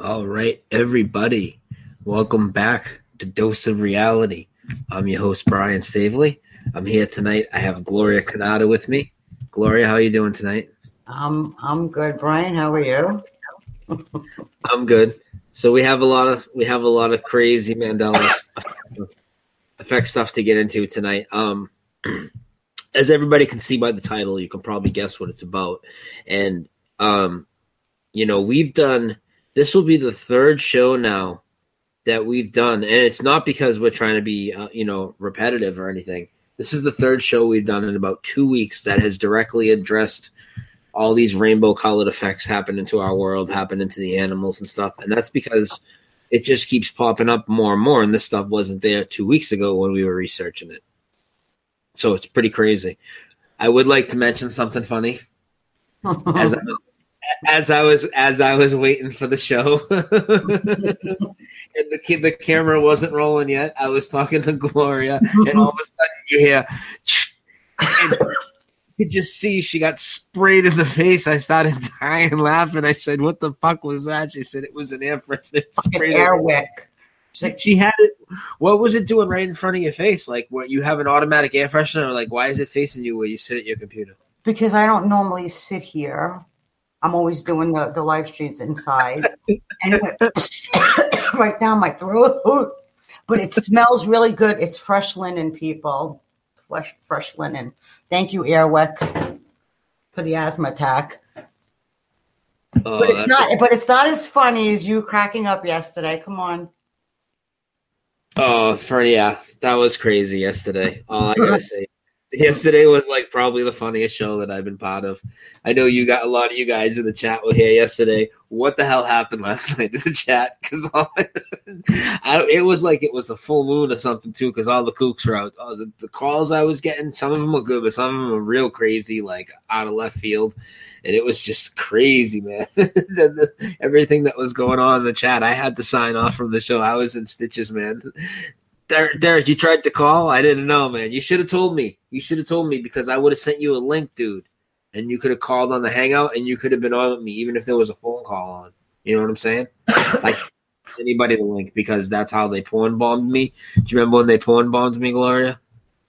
All right, everybody, welcome back to Dose of Reality. I'm your host, Brian Stavely. I'm here tonight. I have Gloria Canada with me. Gloria, how are you doing tonight? I'm good, Brian. How are you? I'm good. So we have a lot of crazy Mandela effect stuff to get into tonight. As everybody can see by the title, you can probably guess what it's about. And we've done this will be the third show now that we've done, and it's not because we're trying to be repetitive or anything. This is the third show we've done in about 2 weeks that has directly addressed all these rainbow colored effects happening to our world, happening to the animals and stuff. And that's because it just keeps popping up more and more, and this stuff wasn't there 2 weeks ago when we were researching it. So it's pretty crazy. I would like to mention something funny. As I was waiting for the show, and the camera wasn't rolling yet, I was talking to Gloria, and all of a sudden you hear, and you could just see she got sprayed in the face. I started dying laughing. I said, "What the fuck was that?" She said, "It was an air freshener sprayed air wick." She had it. What was it doing right in front of your face? Like, what, you have an automatic air freshener? Or like, why is it facing you where you sit at your computer? Because I don't normally sit here. I'm always doing the live streams inside. And it went right down my throat. But it smells really good. It's fresh linen, people. Fresh linen. Thank you, Airwick, for the asthma attack. But it's not as funny as you cracking up yesterday. Come on. Oh, that was crazy yesterday. All I gotta say. Yesterday was like probably the funniest show that I've been part of. I know you got a lot of you guys in the chat were here yesterday. What the hell happened last night in the chat? Because it was like it was a full moon or something too. Because all the kooks were out. The calls I was getting, some of them were good, but some of them were real crazy, like out of left field, and it was just crazy, man. Everything that was going on in the chat, I had to sign off from the show. I was in stitches, man. Derek, you tried to call? I didn't know, man. You should have told me. You should have told me because I would have sent you a link, dude. And you could have called on the Hangout and you could have been on with me even if there was a phone call on. You know what I'm saying? Like anybody the link because that's how they porn bombed me. Do you remember when they porn bombed me, Gloria?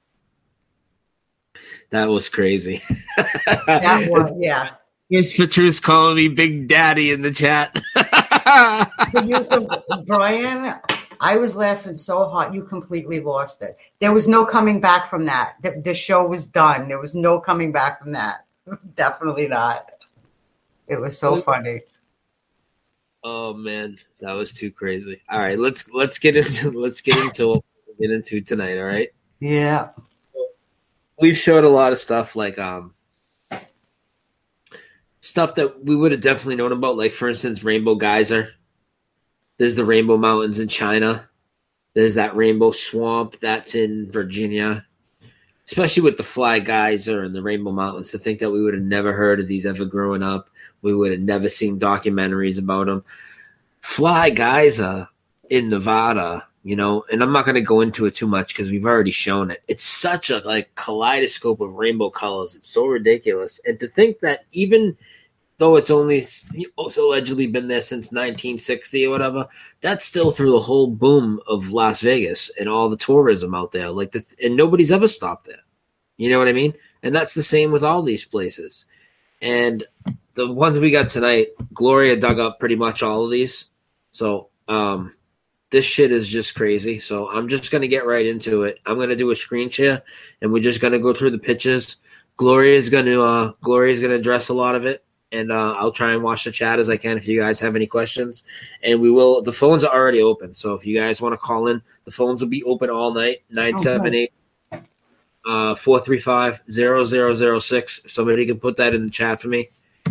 That was crazy. That was, yeah. Here's Patrice calling me Big Daddy in the chat. Brian, I was laughing so hard. You completely lost it. There was no coming back from that. The show was done. There was no coming back from that. Definitely not. It was so funny. Oh man, that was too crazy. All right, let's get into what we'll get into tonight. All right. Yeah. We've showed a lot of stuff like stuff that we would have definitely known about, like for instance, Rainbow Geyser. There's the Rainbow Mountains in China. There's that Rainbow Swamp that's in Virginia. Especially with the Fly Geyser and the Rainbow Mountains, to think that we would have never heard of these ever growing up. We would have never seen documentaries about them. Fly Geyser in Nevada, and I'm not going to go into it too much because we've already shown it. It's such a kaleidoscope of rainbow colors. It's so ridiculous. And to think that even though it's only allegedly been there since 1960 or whatever, that's still through the whole boom of Las Vegas and all the tourism out there. And nobody's ever stopped there. You know what I mean? And that's the same with all these places. And the ones we got tonight, Gloria dug up pretty much all of these. So this shit is just crazy. So I'm just going to get right into it. I'm going to do a screen share, and we're just going to go through the pictures. Gloria's going to address a lot of it. And I'll try and watch the chat as I can if you guys have any questions. And the phones are already open. So if you guys want to call in, the phones will be open all night, 978-435-0006. If somebody can put that in the chat for me,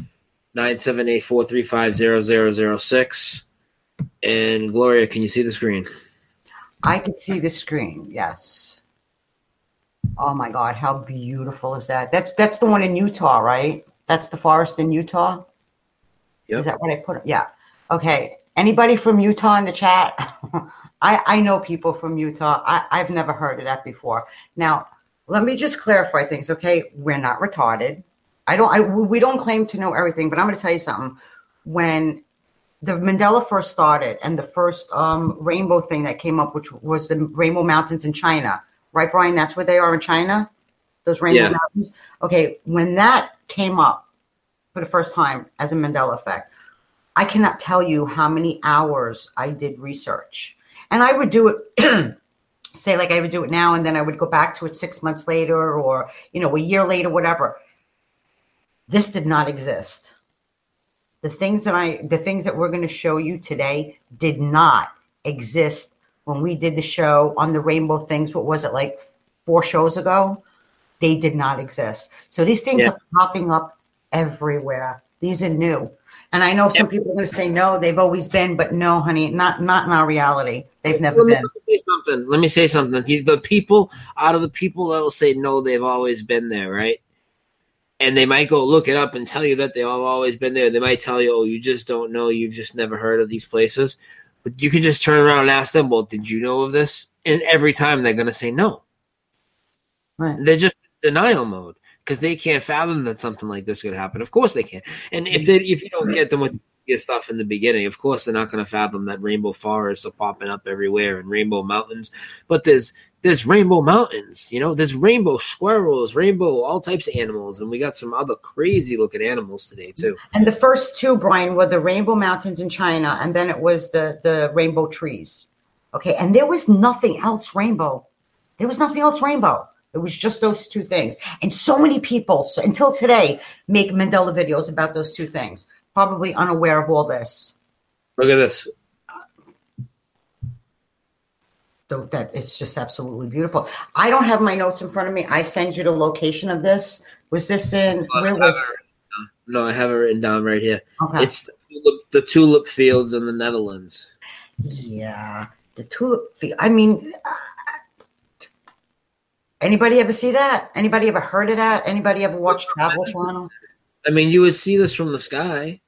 978-435-0006. And Gloria, can you see the screen? I can see the screen, yes. Oh, my God, how beautiful is that? That's the one in Utah, right? That's the forest in Utah? Yep. Is that what I put? Yeah. Okay. Anybody from Utah in the chat? I know people from Utah. I've never heard of that before. Now, let me just clarify things, okay? We're not retarded. We don't claim to know everything, but I'm going to tell you something. When the Mandela first started, and the first rainbow thing that came up, which was the Rainbow Mountains in China, right, Brian? That's where they are in China, those Rainbow Yeah. Mountains. Okay, when that came up for the first time as a Mandela effect, I cannot tell you how many hours I did research, and I would do it. Say like I would do it now, and then I would go back to it 6 months later, or a year later, whatever. This did not exist. The things that we're going to show you today did not exist when we did the show on the rainbow things. What was it, like 4 shows ago? They did not exist. So these things Yeah. are popping up everywhere. These are new. And I know some people are going to say, no, they've always been, but no, honey, not in our reality. They've never been. Let me say something. The people, out of the people that will say no, they've always been there, right? And they might go look it up and tell you that they've always been there. They might tell you, oh, you just don't know. You've just never heard of these places. But you can just turn around and ask them, well, did you know of this? And every time they're going to say no. Right. They're just in denial mode because they can't fathom that something like this could happen. Of course they can. And if you don't get them with your stuff in the beginning, of course they're not going to fathom that rainbow forests are popping up everywhere and rainbow mountains. But there's rainbow mountains, there's rainbow squirrels, rainbow all types of animals, and we got some other crazy looking animals today too. And the first two, Brian, were the Rainbow Mountains in China, and then it was the rainbow trees. Okay, and there was nothing else rainbow. There was nothing else rainbow. It was just those two things. And so many people, until today, make Mandela videos about those two things, probably unaware of all this. Look at this. So that it's just absolutely beautiful. I don't have my notes in front of me. I send you the location of this. Was this in? No, I have it written down right here. Okay. It's the tulip fields in the Netherlands. Yeah, the tulip field. I mean, anybody ever see that? Anybody ever heard of that? Anybody ever watch Travel Channel? I mean, you would see this from the sky.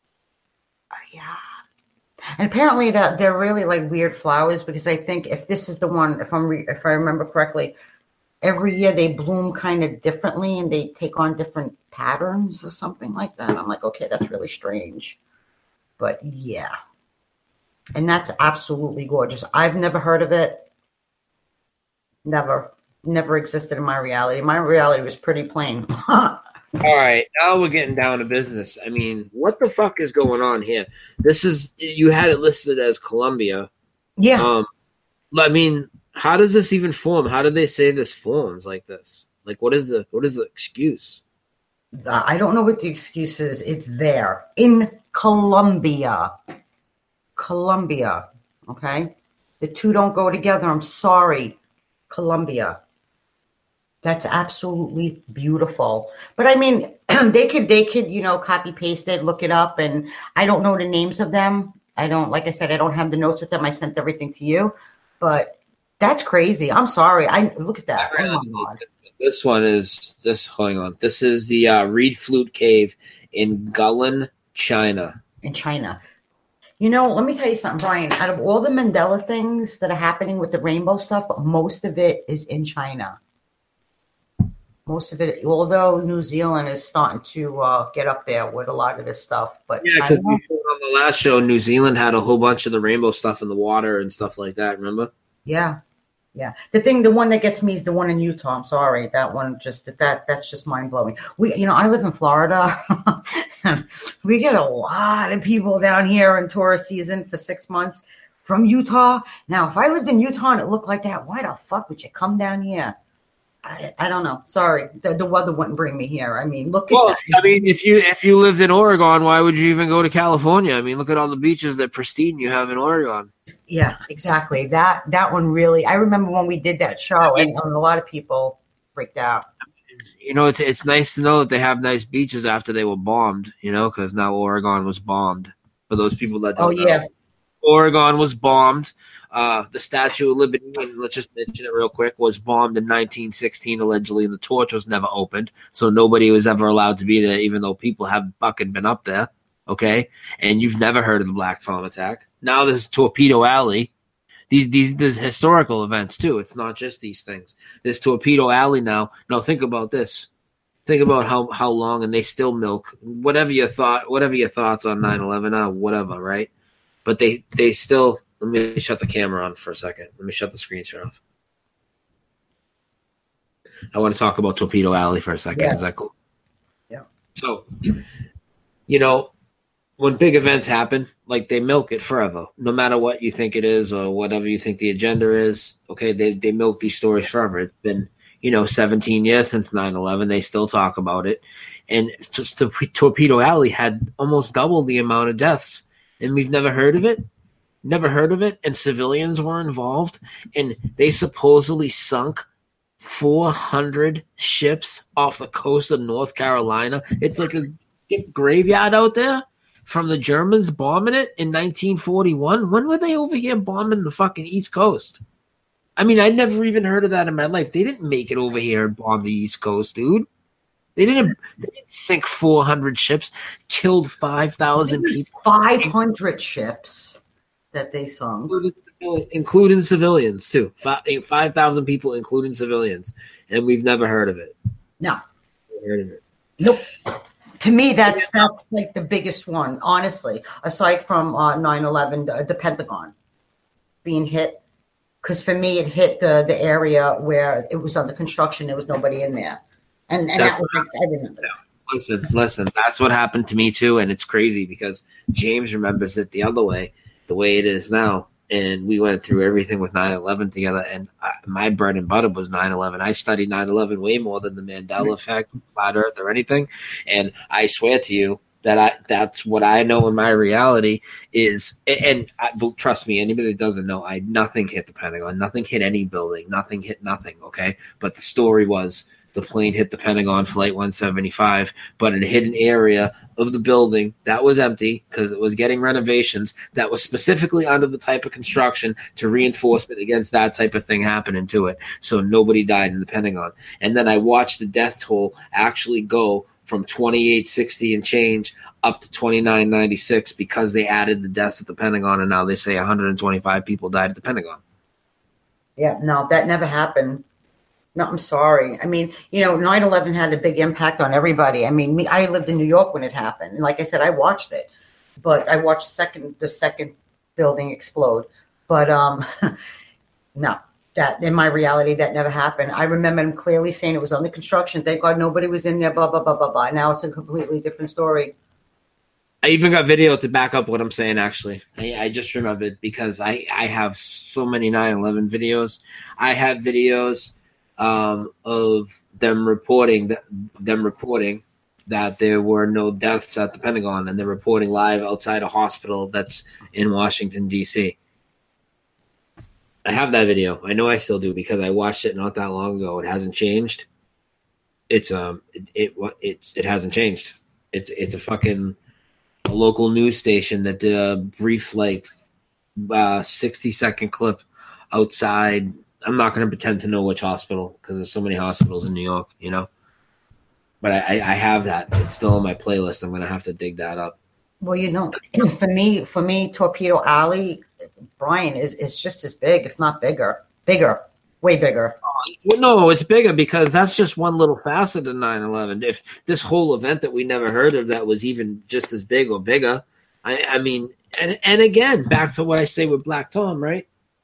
Yeah. And apparently they're really like weird flowers, because I think if this is the one, if I remember correctly, every year they bloom kind of differently and they take on different patterns or something like that. I'm like, okay, that's really strange. But yeah. And that's absolutely gorgeous. I've never heard of it. Never existed in my reality. My reality was pretty plain. All right, now we're getting down to business. I mean, what the fuck is going on here? You had it listed as Colombia. Yeah. I mean, how does this even form? How do they say this forms like this? Like, what is the excuse? I don't know what the excuse is. It's there in Colombia. Colombia. Okay. The two don't go together. I'm sorry. Colombia. That's absolutely beautiful. But I mean, they could, copy paste it, look it up. And I don't know the names of them. Like I said, I don't have the notes with them. I sent everything to you, but that's crazy. I'm sorry. Look at that. Oh my God. This one is hang on. This is the Reed Flute Cave in Guilin, China. In China. Let me tell you something, Brian. Out of all the Mandela things that are happening with the rainbow stuff, most of it is in China. Most of it, although New Zealand is starting to get up there with a lot of this stuff. But yeah, because on the last show, New Zealand had a whole bunch of the rainbow stuff in the water and stuff like that. Remember? Yeah. The one that gets me is the one in Utah. I'm sorry, that one that's just mind blowing. I live in Florida. We get a lot of people down here in tourist season for 6 months from Utah. Now, if I lived in Utah and it looked like that, why the fuck would you come down here? I don't know. Sorry, the weather wouldn't bring me here. I mean, look at that. I mean, if you lived in Oregon, why would you even go to California? I mean, look at all the beaches that pristine you have in Oregon. Yeah, exactly. That one really. I remember when we did that show, and a lot of people freaked out. It's nice to know that they have nice beaches after they were bombed. Because now Oregon was bombed. For those people that don't know, Oregon was bombed. The Statue of Liberty, and let's just mention it real quick, was bombed in 1916 allegedly, and the torch was never opened, so nobody was ever allowed to be there, even though people have fucking been up there. Okay, and you've never heard of the Black Tom attack. Now there's Torpedo Alley. These historical events too. It's not just these things. There's Torpedo Alley now. Now think about this. Think about how long, and they still milk whatever your thoughts on 9/11 are, whatever, right? But they still. Let me shut the camera on for a second. Let me shut the screen share off. I want to talk about Torpedo Alley for a second. Yeah. Is that cool? Yeah. So, when big events happen, like they milk it forever, no matter what you think it is or whatever you think the agenda is. Okay, they milk these stories forever. It's been 17 years since 9/11. They still talk about it, and Torpedo Alley had almost double the amount of deaths, and we've never heard of it. Never heard of it, and civilians were involved, and they supposedly sunk 400 ships off the coast of North Carolina. It's like a ship graveyard out there from the Germans bombing it in 1941. When were they over here bombing the fucking East Coast? I mean, I'd never even heard of that in my life. They didn't make it over here and bomb the East Coast, dude. They didn't sink 400 ships, killed 5,000 people. 500 ships that they sunk. Including civilians, too. 5,000 people, including civilians. And we've never heard of it. No. Never heard of it. Nope. To me, that's like the biggest one, honestly, aside from 9/11, the Pentagon being hit. Because for me, it hit the area where it was under construction. There was nobody in there. And that was, I remember that. Listen, that's what happened to me, too. And it's crazy because James remembers it the other way, the way it is now. And we went through everything with 9/11 together. And my bread and butter was 9/11. I studied 9/11 way more than the Mandela effect, flat Earth, or anything. And I swear to you that that's what I know in my reality is. And trust me, anybody that doesn't know, nothing hit the Pentagon, nothing hit any building, nothing hit nothing. Okay, but the story was the plane hit the Pentagon, Flight 175, but in a hidden area of the building that was empty because it was getting renovations that was specifically under the type of construction to reinforce it against that type of thing happening to it. So nobody died in the Pentagon. And then I watched the death toll actually go from 2860 and change up to 2996 because they added the deaths at the Pentagon, and now they say 125 people died at the Pentagon. Yeah, no, that never happened. No, I'm sorry. I mean, 9/11 had a big impact on everybody. I mean, I lived in New York when it happened. And like I said, I watched it. But I watched the second building explode. But no, that in my reality, that never happened. I remember him clearly saying it was under construction. Thank God nobody was in there, blah, blah, blah, blah, blah. Now it's a completely different story. I even got video to back up what I'm saying, actually. I just remembered because I have so many 9/11 videos. I have videos of them reporting that there were no deaths at the Pentagon, and they're reporting live outside a hospital that's in Washington, D.C. I have that video. I know I still do because I watched it not that long ago. It hasn't changed. It hasn't changed. It's a fucking local news station that did a brief 60-second clip outside. I'm not going to pretend to know which hospital because there's so many hospitals in New York, But I have that. It's still on my playlist. I'm going to have to dig that up. Well, for me, Torpedo Alley, Brian, is just as big, if not bigger, way bigger. Well, no, it's bigger because that's just one little facet of 9/11. If this whole event that we never heard of that was even just as big or bigger, I mean, and again, back to what I say with Black Tom, right?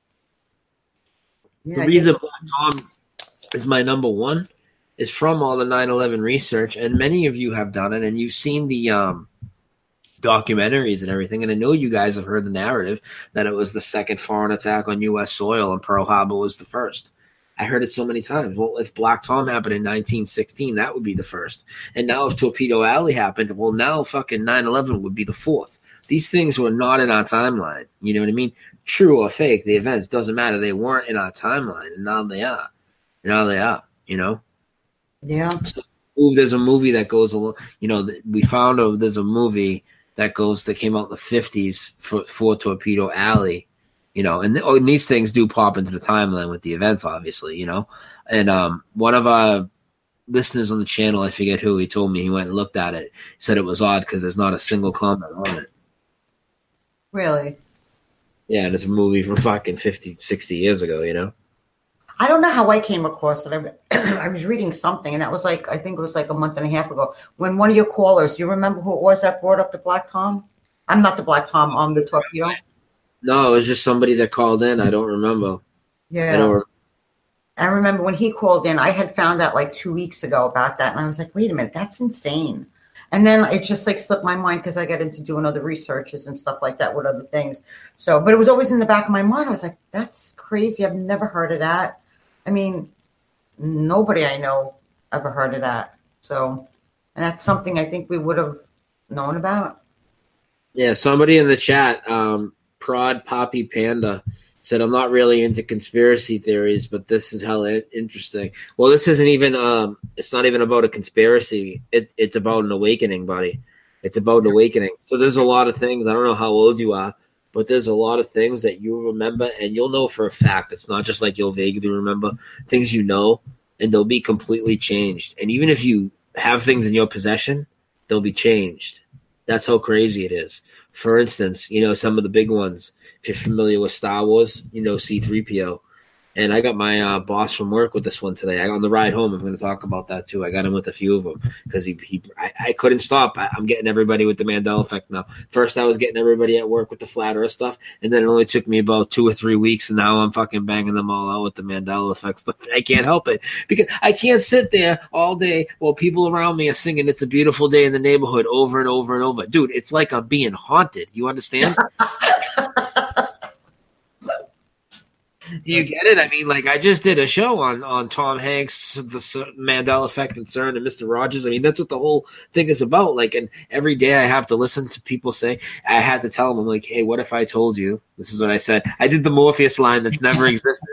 Yeah, the reason Black Tom is my number one is from all the 9/11 research, and many of you have done it, and you've seen the documentaries and everything, and I know you guys have heard the narrative that it was the second foreign attack on U.S. soil and Pearl Harbor was the first. I heard it so many times. Well, if Black Tom happened in 1916, that would be the first. And now if Torpedo Alley happened, well, now fucking 9/11 would be the fourth. These things were not in our timeline. You know what I mean? True or fake, the events, doesn't matter. They weren't in our timeline, and now they are. Yeah. So, there's a movie that goes along, we found there's a movie that came out in the 50s for Torpedo Alley, and these things do pop into the timeline with the events, obviously, and one of our listeners on the channel, I forget who, he told me he went and looked at it, said it was odd because there's not a single comment on it. Really? Yeah, and it's a movie from fucking 50, 60 years ago, I don't know how I came across it. I was reading something, and that was like, I think it was like a month and a half ago, when one of your callers, do you remember who it was that brought up the Black Tom? I'm not the Black Tom, the torpedo. No, it was just somebody that called in. I don't remember. I Yeah. don't. I remember when he called in, I had found out like 2 weeks ago about that. And I was like, wait a minute, that's insane. And then it just like slipped my mind because I got into doing other researches and stuff like that with other things. So, but it was always in the back of my mind. I was like, that's crazy. I've never heard of that. I mean, nobody I know ever heard of that. So, and that's something I think we would have known about. Yeah, somebody in the chat, Prod Poppy Panda, said, I'm not really into conspiracy theories, but this is hella interesting. Well, this isn't even, it's not even about a conspiracy. It's about an awakening, buddy. It's about an awakening. So there's a lot of things. I don't know how old you are, but there's a lot of things that you remember, and you'll know for a fact. It's not just like you'll vaguely remember things you know, and they'll be completely changed. And even if you have things in your possession, they'll be changed. That's how crazy it is. For instance, some of the big ones. If you're familiar with Star Wars, C-3PO. And I got my boss from work with this one today. On the ride home, I'm going to talk about that too. I got him with a few of them because I couldn't stop. I'm getting everybody with the Mandela effect now. First, I was getting everybody at work with the flat Earth stuff, and then it only took me about 2 or 3 weeks, and now I'm fucking banging them all out with the Mandela effect stuff. I can't help it because I can't sit there all day while people around me are singing "It's a Beautiful Day in the Neighborhood" over and over and over. Dude, it's like I'm being haunted. You understand? Do you get it? I mean, like I just did a show on Tom Hanks, the Mandela Effect, and CERN, and Mister Rogers. I mean, that's what the whole thing is about. Like, and every day I have to listen to people say. I had to tell them, I'm like, hey, what if I told you? This is what I said. I did the Morpheus line that's never existed.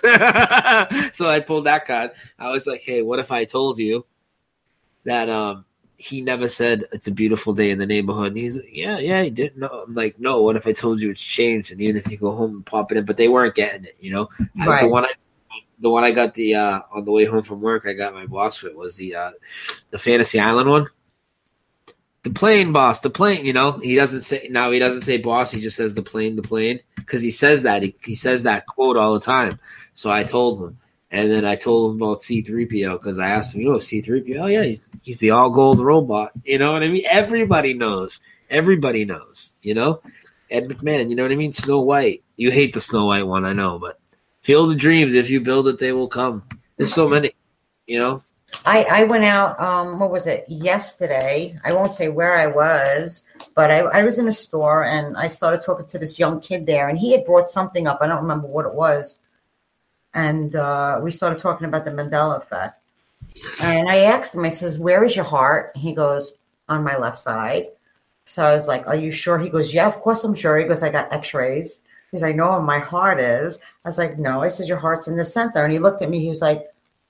So I pulled that card. I was like, hey, what if I told you that he never said it's a beautiful day in the neighborhood? And he's like, yeah, he didn't know. I'm like, no, what if I told you it's changed? And even if you go home and pop it in, but they weren't getting it, Right. The one I got on the way home from work, I got my boss with was the Fantasy Island one. The plane, boss, the plane. He doesn't say boss. He just says the plane, because he says that he says that quote all the time. So I told him, and then I told him about C-3PO because I asked him, C-3PO? Oh yeah, he's the all gold robot. You know what I mean? Everybody knows. Ed McMahon. You know what I mean? Snow White. You hate the Snow White one, I know, but Field of Dreams. If you build it, they will come. There's so many. I went out, what was it, yesterday? I won't say where I was, but I was in a store and I started talking to this young kid there, and he had brought something up. I don't remember what it was. And we started talking about the Mandela effect. And I asked him, I says, where is your heart? He goes, on my left side. So I was like, are you sure? He goes, yeah, of course I'm sure. He goes, I got x-rays. He's like, no, my heart is. I was like, no. I said, your heart's in the center. And he looked at me. He was like,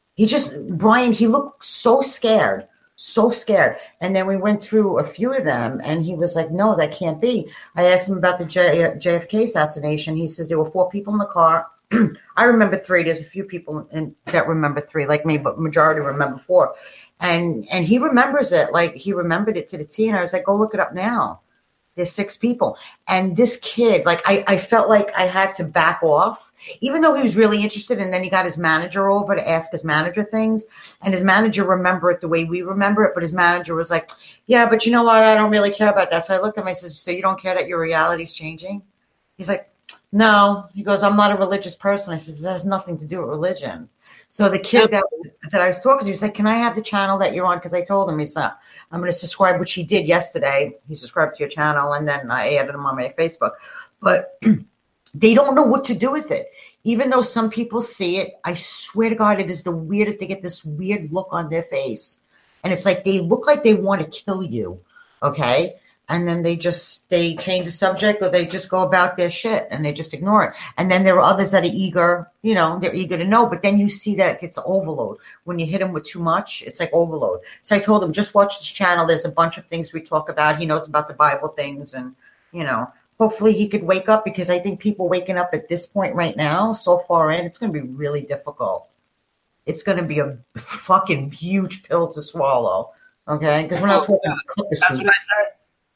Brian, he looked so scared, so scared. And then we went through a few of them, and he was like, no, that can't be. I asked him about the JFK assassination. He says there were 4 people in the car. I remember 3. There's a few people that remember 3, like me, but majority remember 4. And he remembers it, like he remembered it to the T. And I was like, go look it up now. There's 6 people. And this kid, like I felt like I had to back off, even though he was really interested. And then he got his manager over to ask his manager things. And his manager remembered it the way we remember it. But his manager was like, yeah, but you know what? I don't really care about that. So I looked at him, I said, so you don't care that your reality's changing? He's like, no. He goes, I'm not a religious person. I said, this has nothing to do with religion. So the kid that I was talking to, he said, can I have the channel that you're on? Because I told him, he said, I'm going to subscribe, which he did yesterday. He subscribed to your channel, and then I added him on my Facebook. But they don't know what to do with it. Even though some people see it, I swear to God, it is the weirdest. They get this weird look on their face. And it's like they look like they want to kill you, okay? And then they change the subject, or they just go about their shit and they just ignore it. And then there are others that are eager, they're eager to know. But then you see that it gets overload. When you hit them with too much, it's like overload. So I told him, just watch this channel. There's a bunch of things we talk about. He knows about the Bible things, and, hopefully he could wake up, because I think people waking up at this point right now, so far in, it's going to be really difficult. It's going to be a fucking huge pill to swallow. Okay. Because we're not talking That's what I said.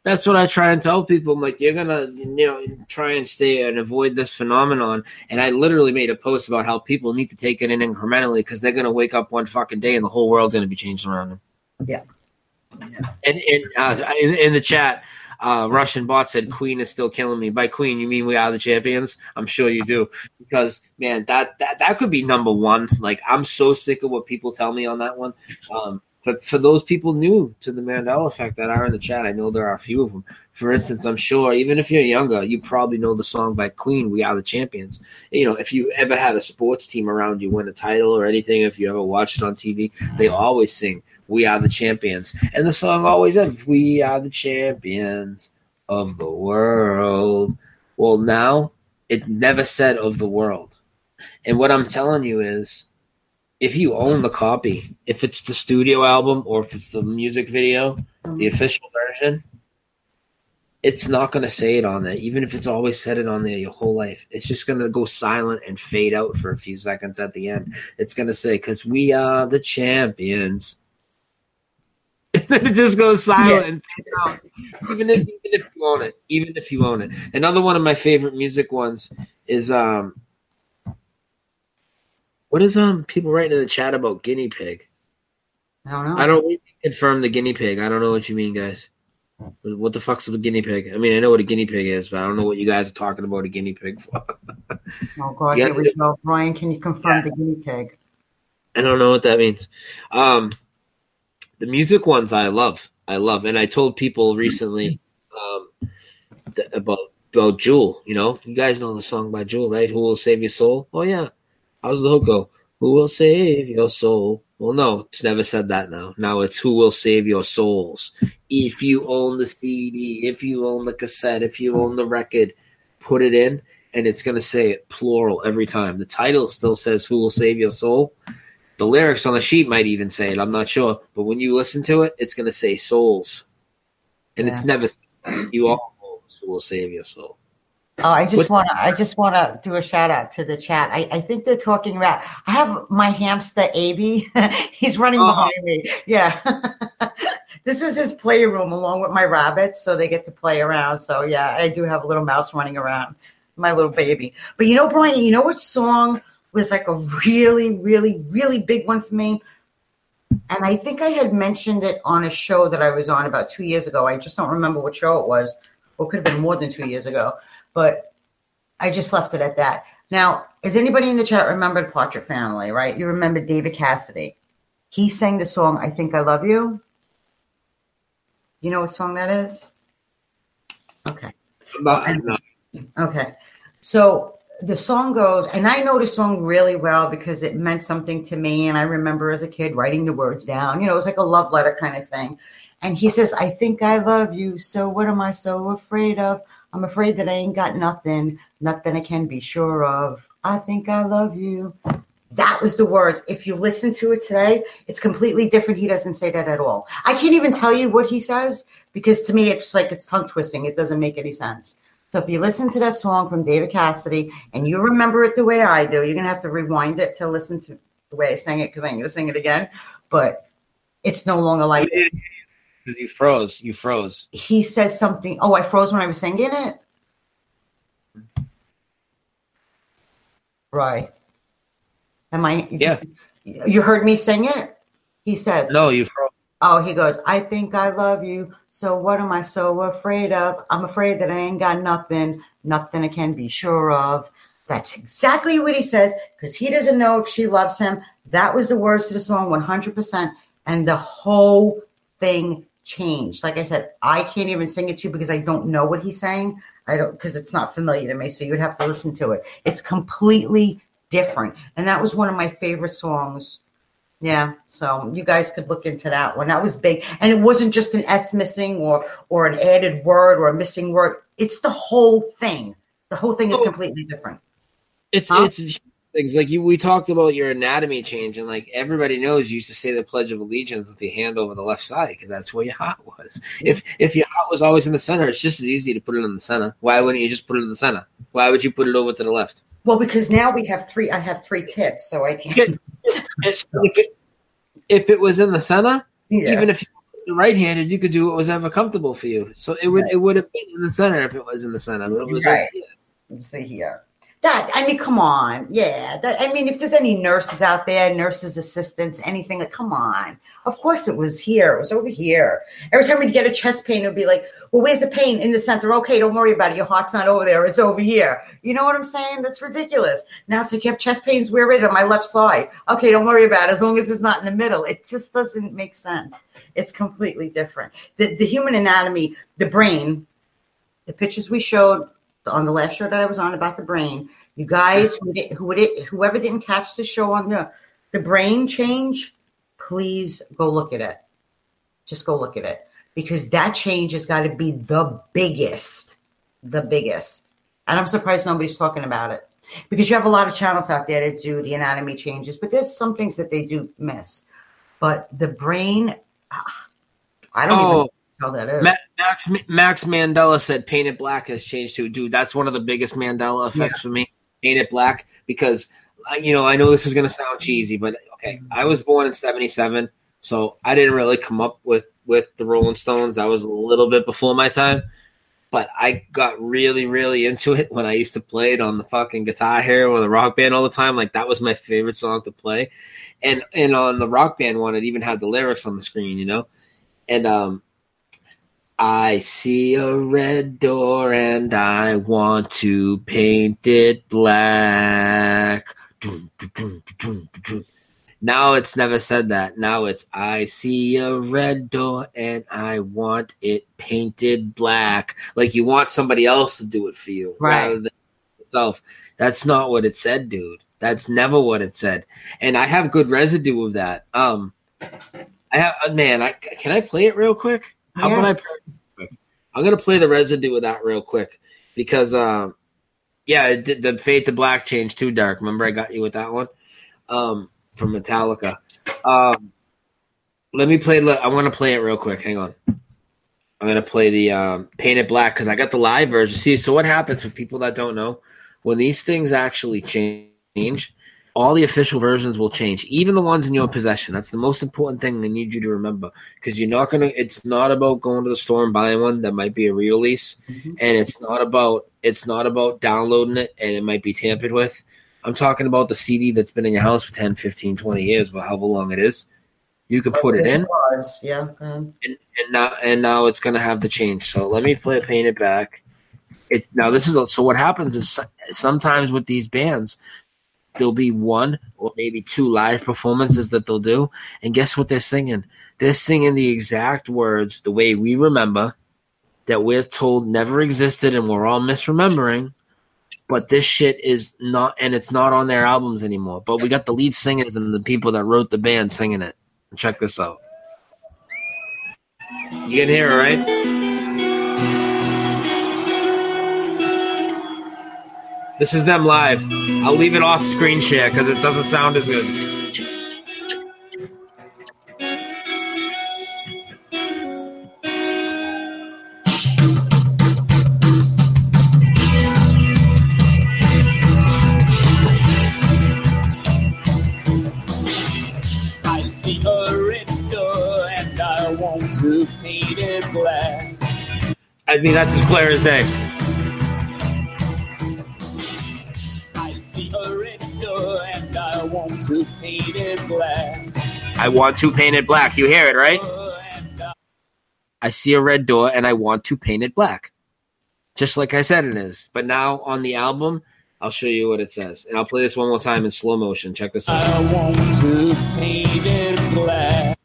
That's what I try and tell people. I'm like, you're gonna, try and stay and avoid this phenomenon. And I literally made a post about how people need to take it in incrementally because they're gonna wake up one fucking day and the whole world's gonna be changed around them. Yeah. And in the chat, Russian bot said Queen is still killing me. By Queen, you mean We Are the Champions? I'm sure you do. Because, man, that could be number one. Like, I'm so sick of what people tell me on that one. For those people new to the Mandela Effect that are in the chat, I know there are a few of them. For instance, I'm sure even if you're younger, you probably know the song by Queen, We Are the Champions. If you ever had a sports team around you win a title or anything, if you ever watched it on TV, they always sing We Are the Champions. And the song always ends, We are the champions of the world. Well, now it never said of the world. And what I'm telling you is, if you own the copy, if it's the studio album or if it's the music video, the official version, it's not going to say it on there. Even if it's always said it on there your whole life, it's just going to go silent and fade out for a few seconds at the end. It's going to say, because we are the champions. It just goes silent and fades out. Even if you own it. Even if you own it. Another one of my favorite music ones is what is people writing in the chat about guinea pig? I don't know. I don't confirm the guinea pig. I don't know what you mean, guys. What the fuck's a guinea pig? I mean, I know what a guinea pig is, but I don't know what you guys are talking about a guinea pig for. Oh, God, here we go. Brian, can you confirm the guinea pig? I don't know what that means. The music ones I love. And I told people recently about Jewel. You guys know the song by Jewel, right? Who Will Save Your Soul? Oh, yeah. How's the hook go? Who will save your soul? Well, no, it's never said that now. Now it's who will save your souls. If you own the CD, if you own the cassette, if you own the record, put it in, and it's going to say it plural every time. The title still says who will save your soul. The lyrics on the sheet might even say it. I'm not sure. But when you listen to it, it's going to say souls. And it's never you all who will save your soul. Oh, I just want to do a shout out to the chat. I think they're talking about. I have my hamster Abby. He's running behind me. Yeah, this is his playroom along with my rabbits, so they get to play around. So yeah, I do have a little mouse running around, my little baby. But Brian, you know what song was like a really, really, really big one for me? And I think I had mentioned it on a show that I was on about 2 years ago. I just don't remember what show it was. Or it could have been more than 2 years ago. But I just left it at that. Now, has anybody in the chat remembered Partridge Family, right? You remember David Cassidy. He sang the song, I Think I Love You. You know what song that is? Okay. Okay. So the song goes, and I know the song really well because it meant something to me. And I remember as a kid writing the words down. It was like a love letter kind of thing. And he says, I think I love you. So what am I so afraid of? I'm afraid that I ain't got nothing I can be sure of. I think I love you. That was the words. If you listen to it today, it's completely different. He doesn't say that at all. I can't even tell you what he says because to me, it's like it's tongue twisting. It doesn't make any sense. So if you listen to that song from David Cassidy and you remember it the way I do, you're going to have to that to listen to the way I sang it because I'm going to sing it again. But it's no longer like it. You froze. He says something. Oh, I froze when I was singing it? Right. Am I? Yeah. You heard me sing it? He says. No, you froze. Oh, he goes, I think I love you. So what am I so afraid of? I'm afraid that I ain't got nothing I can be sure of. That's exactly what he says because he doesn't know if she loves him. That was the words to the song 100%. And the whole thing changed. Like I said, I can't even sing it to you because I don't know what he's saying. Because it's not familiar to me. So you would have to listen to it. It's completely different. And that was one of my favorite songs. Yeah. So you guys could look into that one. That was big. And it wasn't just an S missing or an added word or a missing word. It's the whole thing. The whole thing is completely different. It's things like we talked about your anatomy change, and like everybody knows, you used to say the Pledge of Allegiance with your hand over the left side because that's where your heart was. If your heart was always in the center, it's just as easy to put it in the center. Why wouldn't you just put it in the center? Why would you put it over to the left? Well, because now we have three. I have three tits, so I can't. If it was in the center, even if you're right-handed, you could do what was ever comfortable for you. So it would have been in the center if it was in the center, but it was right. Let's see here. That, I mean, come on. Yeah. I mean, if there's any nurses out there, nurses assistants, anything, like, come on. Of course it was here. It was over here. Every time we'd get a chest pain, it would be like, well, where's the pain? In the center. Okay, don't worry about it. Your heart's not over there. It's over here. You know what I'm saying? That's ridiculous. Now it's like, you have chest pains. Where is it? On my left side. Okay, don't worry about it. As long as it's not in the middle. It just doesn't make sense. It's completely different. The human anatomy, the brain, the pictures we showed on the last show that I was on about the brain, you guys, whoever didn't catch the show on the brain change, please go look at it. Just go look at it, because that change has got to be the biggest. And I'm surprised nobody's talking about it, because you have a lot of channels out there that do the anatomy changes, but there's some things that they do miss. But the brain, I don't even know how that is. Max Mandela said Painted Black has changed too. Dude, that's one of the biggest Mandela effects for me, Painted Black, because, I know this is going to sound cheesy, but okay, I was born in 1977, so I didn't really come up with the Rolling Stones. I was a little bit before my time, but I got really, really into it when I used to play it on the fucking Guitar Hero or the Rock Band all the time. Like, that was my favorite song to play. And on the Rock Band one, it even had the lyrics on the screen, And I see a red door and I want to paint it black. Now it's never said that. Now it's, I see a red door and I want it painted black. Like, you want somebody else to do it for you, right, rather than yourself. That's not what it said, dude. That's never what it said. And I have good residue of that. Can I play it real quick? How about I play it real quick? I'm going to play the residue of that real quick, because, the Fade to Black change too dark. Remember I got you with that one? From Metallica. Let me play. I want to play it real quick. Hang on. I'm going to play the Painted Black, because I got the live version. See, so what happens for people that don't know, when these things actually change, all the official versions will change, even the ones in your possession. That's the most important thing they need you to remember, because it's not about going to the store and buying one that might be a re-release, and it's not about downloading it and it might be tampered with. I'm talking about the CD that's been in your house for 10, 15, 20 years, but however long it is. You can put it in. Yeah. And now it's going to have the change. So let me play Painted Black. So what happens is, sometimes with these bands, there'll be one or maybe two live performances that they'll do. And guess what they're singing? They're singing the exact words, the way we remember, that we're told never existed and we're all misremembering. But this shit is not, and it's not on their albums anymore. But we got the lead singers and the people that wrote the band singing it. Check this out. You can hear it, right? This is them live. I'll leave it off screen share because it doesn't sound as good. I see a red door and I want to paint it black. I mean, that's as clear as day. I want to paint it black. I want to paint it black. You hear it, right? I see a red door and I want to paint it black. Just like I said it is. But now on the album, I'll show you what it says. And I'll play this one more time in slow motion. Check this out. I want to paint it black.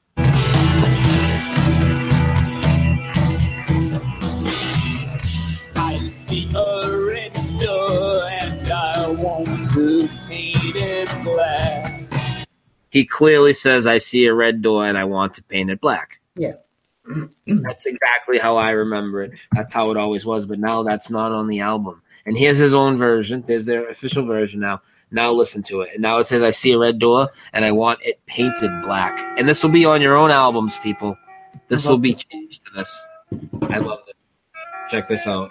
I see a red door and I want to paint it black. He clearly says, I see a red door and I want to paint it black. Yeah. That's exactly how I remember it. That's how it always was. But now that's not on the album. And here's his own version. There's their official version now. Now listen to it. And now it says, I see a red door and I want it painted black. And this will be on your own albums, people. This will be changed to this. I love this. Check this out.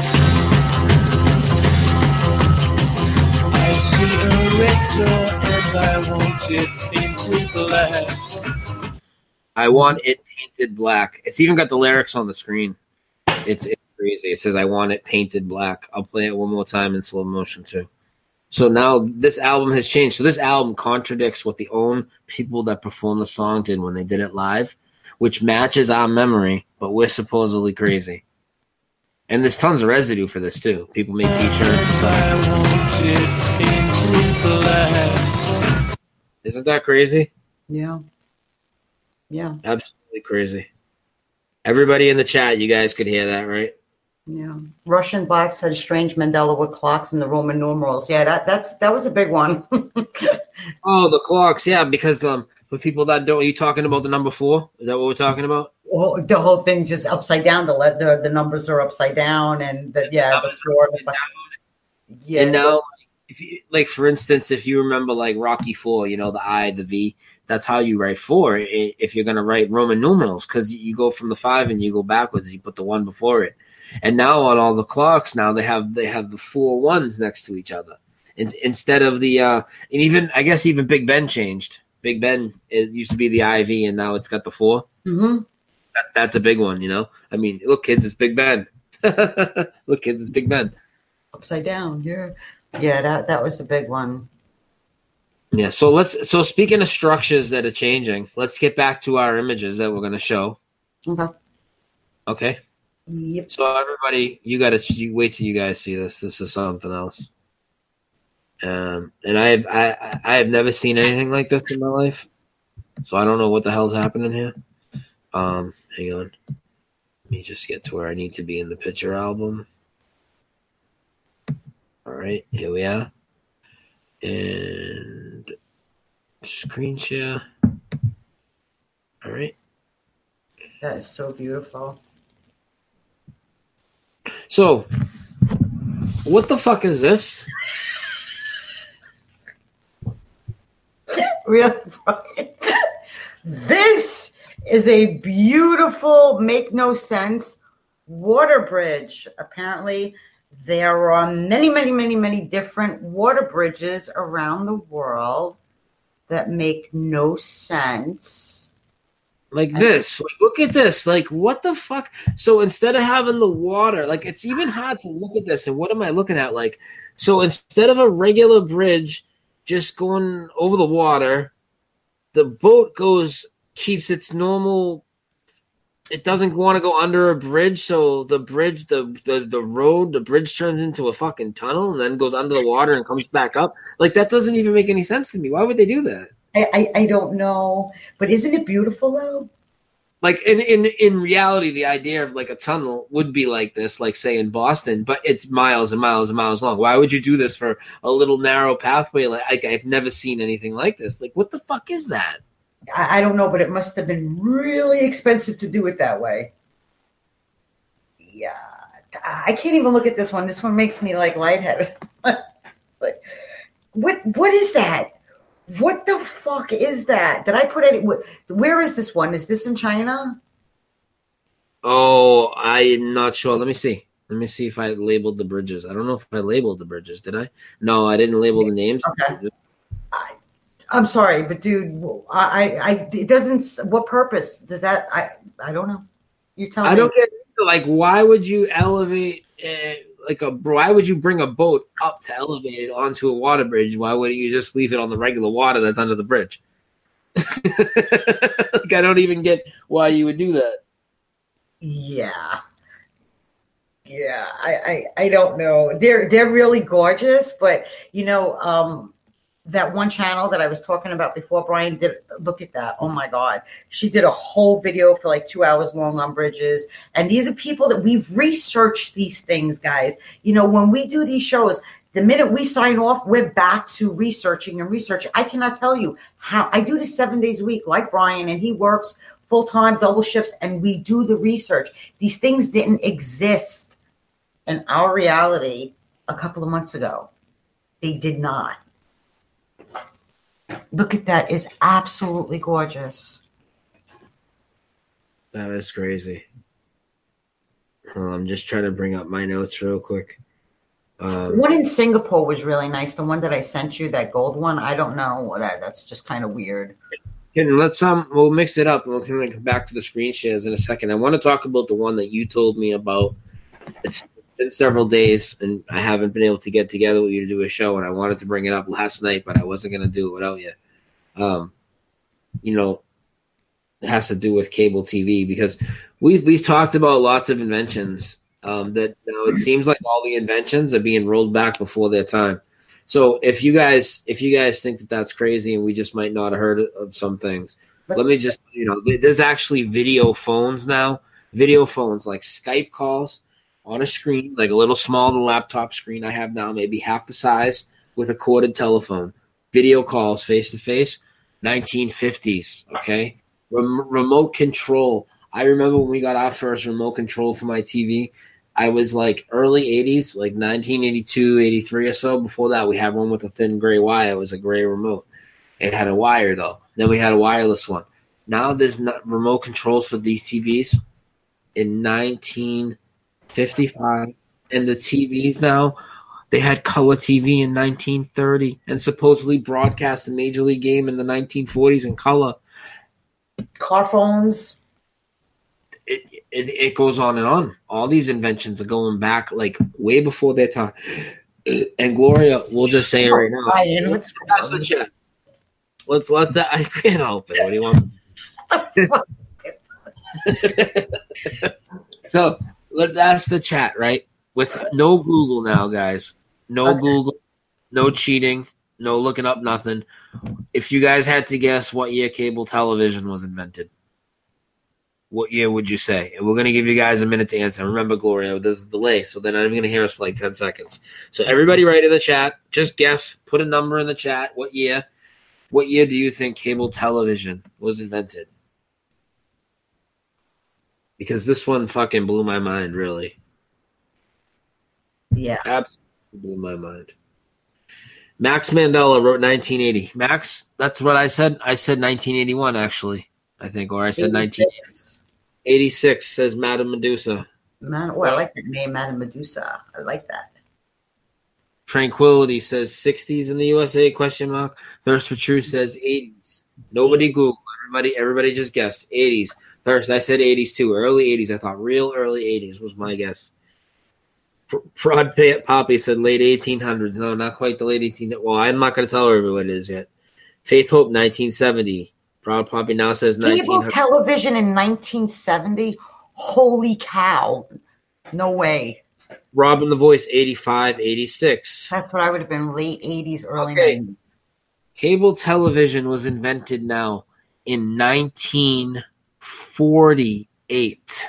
I see a red door and I want it painted black. I want it painted black. It's even got the lyrics on the screen. It's crazy. It says, I want it painted black. I'll play it one more time in slow motion, too. So now this album has changed. So this album contradicts what the own people that performed the song did when they did it live, which matches our memory, but we're supposedly crazy. And there's tons of residue for this, too. People make t-shirts and stuff. Isn't that crazy? Yeah. Yeah. Absolutely crazy. Everybody in the chat, you guys could hear that, right? Yeah. Russian box had strange Mandela with clocks and the Roman numerals. Yeah, that was a big one. Oh, the clocks, yeah, because for people that don't, are you talking about the number 4? Is that what we're talking about? Well, the whole thing just upside down. The numbers are upside down, and the floor. Yeah. And now, if you, like for instance, if you remember like Rocky 4, you know, the I, the V, that's how you write 4 if you're going to write Roman numerals, because you go from the 5 and you go backwards. You put the 1 before it. And now on all the clocks, now they have the 4 1s next to each other instead of the and even I guess even Big Ben changed. Big Ben, it used to be the IV, and now it's got the 4. Mm-hmm. That's a big one, you know. I mean, look, kids, it's Big Ben. Look, kids, it's Big Ben. Upside down, yeah. That was a big one. Yeah. So speaking of structures that are changing, let's get back to our images that we're going to show. Okay. Okay. Yep. So everybody, you wait till you guys see this. This is something else. And I have never seen anything like this in my life, so I don't know what the hell's happening here. Hang on, let me just get to where I need to be in the picture album. All right, here we are, and screen share. All right, that is so beautiful. So, what the fuck is this? Really? This is a beautiful, make no sense water bridge. Apparently, there are many, many, many, many different water bridges around the world that make no sense. Like this. Like, look at this. Like, what the fuck? So instead of having the water, like, it's even hard to look at this. And what am I looking at? Like, so instead of a regular bridge just going over the water, the boat keeps its normal. It doesn't want to go under a bridge. So the bridge, the bridge turns into a fucking tunnel and then goes under the water and comes back up. Like, that doesn't even make any sense to me. Why would they do that? I don't know, but isn't it beautiful though? Like in reality, the idea of like a tunnel would be like this, like say in Boston, but it's miles and miles and miles long. Why would you do this for a little narrow pathway? Like I've never seen anything like this. Like, what the fuck is that? I don't know, but it must have been really expensive to do it that way. Yeah, I can't even look at this one. This one makes me like lightheaded. Like, what is that? What the fuck is that? Did I put any? Where is this one? Is this in China? Oh, I'm not sure. Let me see. Let me see if I labeled the bridges. I don't know if I labeled the bridges. Did I? No, I didn't label the names. Okay. I'm sorry, but dude, it doesn't. What purpose does that? I don't know. You tell me. I don't get like, why would you elevate? Why would you bring a boat up to elevate it onto a water bridge? Why wouldn't you just leave it on the regular water that's under the bridge? Like, I don't even get why you would do that. Yeah. I don't know. They're really gorgeous, but you know, that one channel that I was talking about before, Brian, look at that. Oh my God. She did a whole video for like 2 hours long on bridges. And these are people that we've researched these things, guys. You know, when we do these shows, the minute we sign off, we're back to researching. I cannot tell you how I do this 7 days a week, like Brian, and he works full-time, double shifts, and we do the research. These things didn't exist in our reality a couple of months ago. They did not. Look at that. It's absolutely gorgeous. That is crazy. I'm just trying to bring up my notes real quick. The one in Singapore was really nice. The one that I sent you, that gold one, I don't know. That's just kind of weird. And we'll mix it up and we'll come back to the screen shares in a second. I want to talk about the one that you told me about. It's been several days and I haven't been able to get together with you to do a show, and I wanted to bring it up last night, but I wasn't going to do it without you. It has to do with cable TV, because we've talked about lots of inventions that now it seems like all the inventions are being rolled back before their time. So if you guys think that that's crazy and we just might not have heard of some things, let me just, there's actually video phones now, like Skype calls on a screen, like a little smaller than laptop screen I have now, maybe half the size, with a corded telephone, video calls face to face, 1950s. Okay. Remote control. I remember when we got our first remote control for my TV. I was like early 80s, like 1982, 83 or so. Before that, we had one with a thin gray wire. It was a gray remote. It had a wire, though. Then we had a wireless one. Now there's not remote controls for these TVs in 1955. And the TVs now, they had color TV in 1930 and supposedly broadcast a Major League game in the 1940s in color. Car phones. It goes on and on. All these inventions are going back like way before their time. And Gloria, we'll just say it right now. That's the chat. Let's. I can't help it. What do you want? So let's ask the chat, right? With no Google now, guys. No Google, no cheating, no looking up nothing. If you guys had to guess what year cable television was invented, what year would you say? And we're going to give you guys a minute to answer. Remember, Gloria, there's a delay, so they're not even going to hear us for like 10 seconds. So everybody write in the chat. Just guess. Put a number in the chat. What year? What year do you think cable television was invented? Because this one fucking blew my mind, really. Yeah. Absolutely blew my mind. Max Mandela wrote 1980. Max, that's what I said. I said 1981, actually, I think. Or I said 1980. 86 says Madame Medusa. I like that name, Madame Medusa. I like that. Tranquility says 60s in the USA, question mark. Thirst for Truth says 80s. Nobody Google. Everybody just guess. 80s. Thirst, I said 80s too. Early 80s. I thought real early 80s was my guess. Prod Poppy said late 1800s. No, not quite the late 1800s. Well, I'm not going to tell her what it is yet. Faith Hope, 1970. Proud Poppy now says 1900. Cable television in 1970? Holy cow. No way. Robin the Voice, 85, 86. That's what I would have been, late 80s, early 90s. Cable television was invented now in 1948.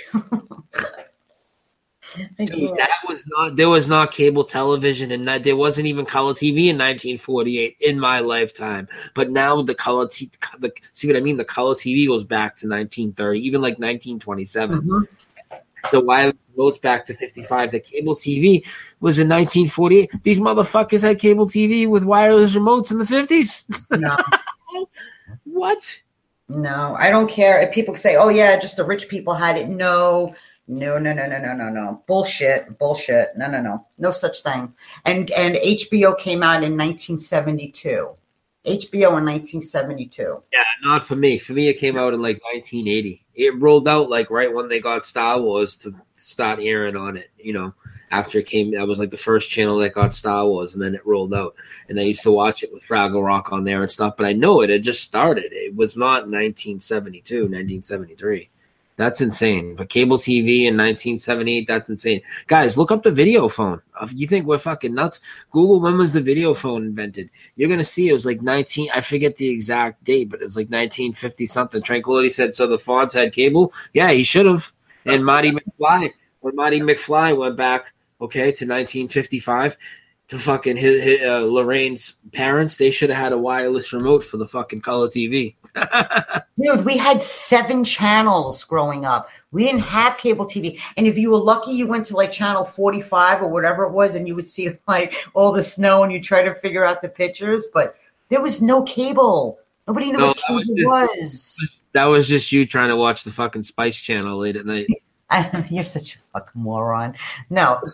Dude, there was not cable television, and there wasn't even color TV in 1948 in my lifetime. But now the color see what I mean? The color TV goes back to 1930, even like 1927. Mm-hmm. The wireless remotes back to 55. The cable TV was in 1948. These motherfuckers had cable TV with wireless remotes in the 50s. No. What? No, I don't care if people say, "Oh yeah, just the rich people had it." No. Bullshit. No such thing. And HBO came out in 1972. HBO in 1972. Yeah, not for me. For me, it came out in like 1980. It rolled out like right when they got Star Wars to start airing on it. After it came, that was like the first channel that got Star Wars, and then it rolled out. And I used to watch it with Fraggle Rock on there and stuff. But I know it had just started. It was not 1972, 1973. That's insane. But cable TV in 1978, that's insane. Guys, look up the video phone. If you think we're fucking nuts, Google when was the video phone invented. You're going to see it was like I forget the exact date, but it was like 1950-something. Tranquility said, so the Fonz had cable? Yeah, he should have. And Marty McFly went back, to 1955, to fucking his Lorraine's parents, they should have had a wireless remote for the fucking color TV. Dude, we had 7 channels growing up. We didn't have cable TV. And if you were lucky, you went to like channel 45 or whatever it was, and you would see like all the snow and you try to figure out the pictures. But there was no cable. Nobody knew what cable was. That was just you trying to watch the fucking Spice Channel late at night. You're such a fucking moron. No.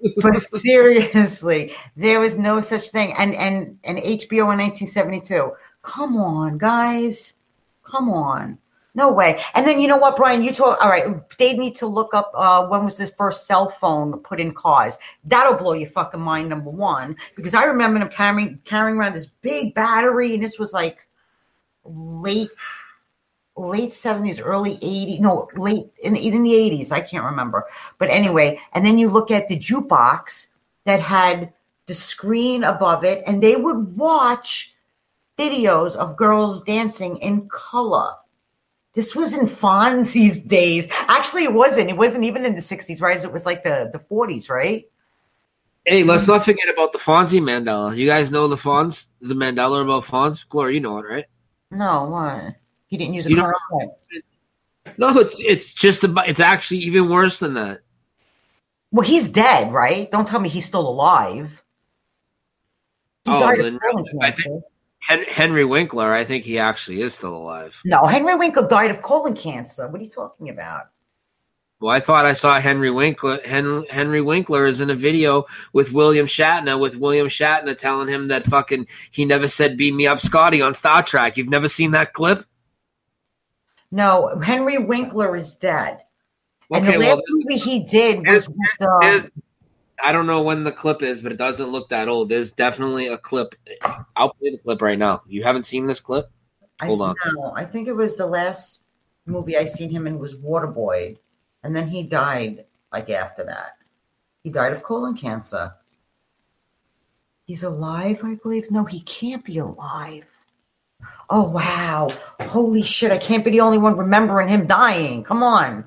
But seriously, there was no such thing. And HBO in 1972. Come on, guys. Come on. No way. And then you know what, Brian? You talk. All right, they need to look up when was the first cell phone put in cars. That'll blow your fucking mind. Number one, because I remember them carrying around this big battery, and this was like late 70s, early 80s. No, late in the 80s. I can't remember. But anyway, and then you look at the jukebox that had the screen above it, and they would watch videos of girls dancing in color. This was in Fonzie's days. Actually, it wasn't. It wasn't even in the 60s, right? It was like the 40s, right? Hey, let's not forget about the Fonzie Mandela. You guys know the Mandela about Fonz? Gloria, you know it, right? No, what? He didn't use a You car. No, it's just about. It's actually even worse than that. Well, he's dead, right? Don't tell me he's still alive. He died of colon cancer. Henry Winkler, I think he actually is still alive. No, Henry Winkler died of colon cancer. What are you talking about? Well, I thought I saw Henry Winkler. Henry Winkler is in a video with William Shatner telling him that fucking he never said "Beam me up, Scotty" on Star Trek. You've never seen that clip? No, Henry Winkler is dead. And Okay, the last movie he did was with I don't know when the clip is, but it doesn't look that old. There's definitely a clip. I'll play the clip right now. You haven't seen this clip? Hold on. No, I think it was the last movie I seen him in was Waterboy. And then he died like after that. He died of colon cancer. He's alive, I believe. No, he can't be alive. Oh, wow. Holy shit. I can't be the only one remembering him dying. Come on.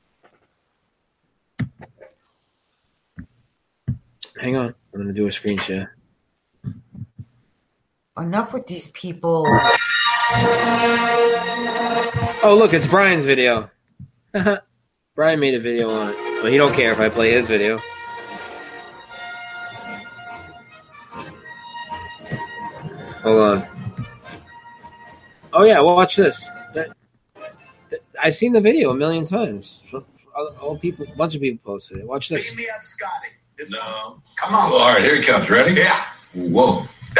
Hang on. I'm going to do a screen share. Enough with these people. Oh, look. It's Brian's video. Brian made a video on it. But he don't care if I play his video. Hold on. Oh, yeah. Watch this. I've seen the video a million times. All people, a bunch of people posted it. Watch this. Beam me up, Scotty. No. Come on. All right, here he comes. Ready? Yeah. Whoa.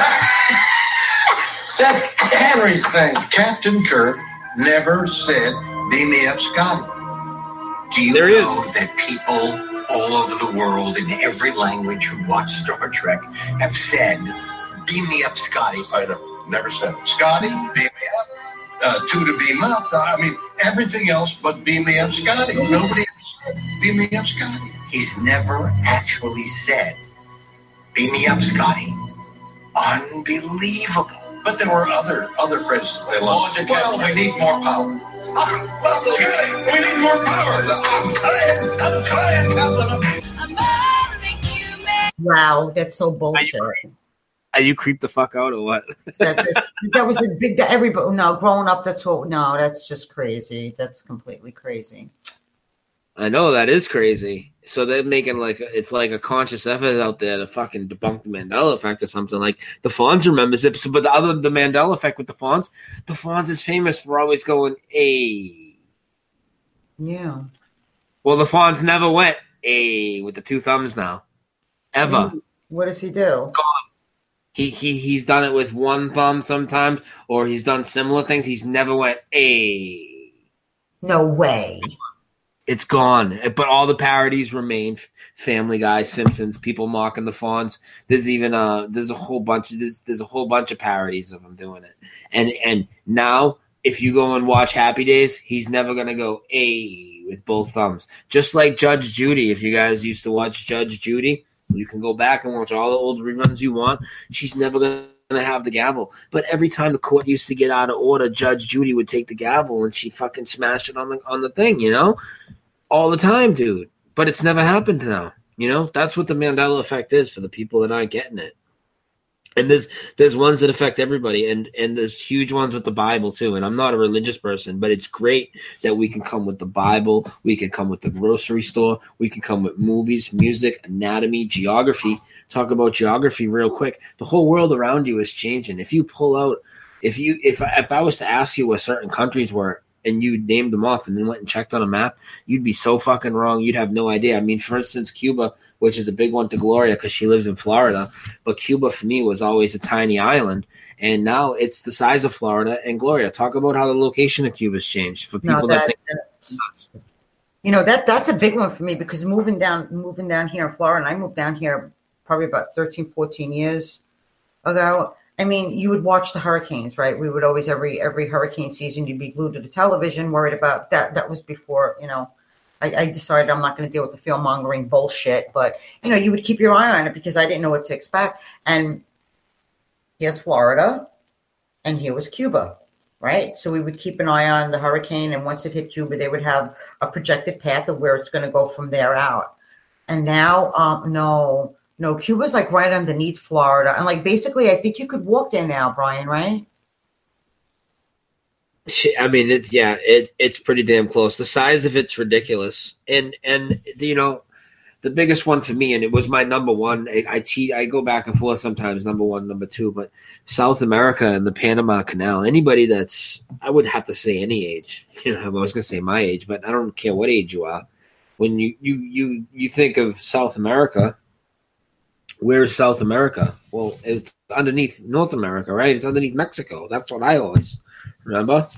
That's Henry's thing. Captain Kirk never said, "Beam me up, Scotty." Do you There know that people all over the world in every language who watch Star Trek have said, "Beam me up, Scotty"? I don't. Never said it. Scotty, beam me up. Two to beam up. I mean, everything else but beam me up, Scotty. Nobody ever said, "Beam me up, Scotty." He's never actually said, "Beam me up, Scotty." Unbelievable. But there were other phrases they loved. Well, we need more power. Well, we need more power. I'm trying, Captain. Wow, that's so bullshit. Are you creeped the fuck out or what? that was a big. Everybody, no, growing up, that's what. No, that's just crazy. That's completely crazy. I know that is crazy. So they're making it's like a conscious effort out there to fucking debunk the Mandela effect or something. Like the Fonz remembers it, but the Mandela effect with the Fonz is famous for always going A. Yeah. Well, the Fonz never went A with the two thumbs now, ever. What does he do? He's done it with one thumb sometimes, or he's done similar things. He's never went A. No way. It's gone, but all the parodies remain. Family Guy, Simpsons, people mocking the Fonz. There's even there's a whole bunch of parodies of him doing it. And now, if you go and watch Happy Days, he's never gonna go A with both thumbs. Just like Judge Judy. If you guys used to watch Judge Judy, you can go back and watch all the old reruns you want. She's never gonna have the gavel. But every time the court used to get out of order, Judge Judy would take the gavel and she'd fucking smash it on the thing, you know? All the time, dude. But it's never happened now. You know? That's what the Mandela effect is for the people that aren't getting it. And there's ones that affect everybody, and there's huge ones with the Bible too. And I'm not a religious person, but it's great that we can come with the Bible, we can come with the grocery store, we can come with movies, music, anatomy, geography. Talk about geography real quick. The whole world around you is changing. If you pull out, if I was to ask you where certain countries were and you named them off and then went and checked on a map, you'd be so fucking wrong. You'd have no idea. I mean, for instance, Cuba, which is a big one to Gloria because she lives in Florida, but Cuba for me was always a tiny island, and now it's the size of Florida. And Gloria, talk about how the location of Cuba's changed for people that think it's nuts. You know, that's a big one for me because moving down here in Florida, and I moved down here probably about 13, 14 years ago. I mean, you would watch the hurricanes, right? We would always, every hurricane season, you'd be glued to the television, worried about that. That was before, you know, I decided I'm not going to deal with the fear mongering bullshit. But, you know, you would keep your eye on it because I didn't know what to expect. And here's Florida, and here was Cuba. Right. So we would keep an eye on the hurricane. And once it hit Cuba, they would have a projected path of where it's going to go from there out. And now, no, Cuba's like right underneath Florida. And like basically, I think you could walk there now, Brian, right? I mean, it's pretty damn close. The size of it's ridiculous. And you know, the biggest one for me, and it was my number one. I go back and forth sometimes, number one, number two, but South America and the Panama Canal. Anybody that's, I would have to say any age. You know, I was going to say my age, but I don't care what age you are. When you think of South America, where's South America? Well, it's underneath North America, right? It's underneath Mexico. That's what I always remember.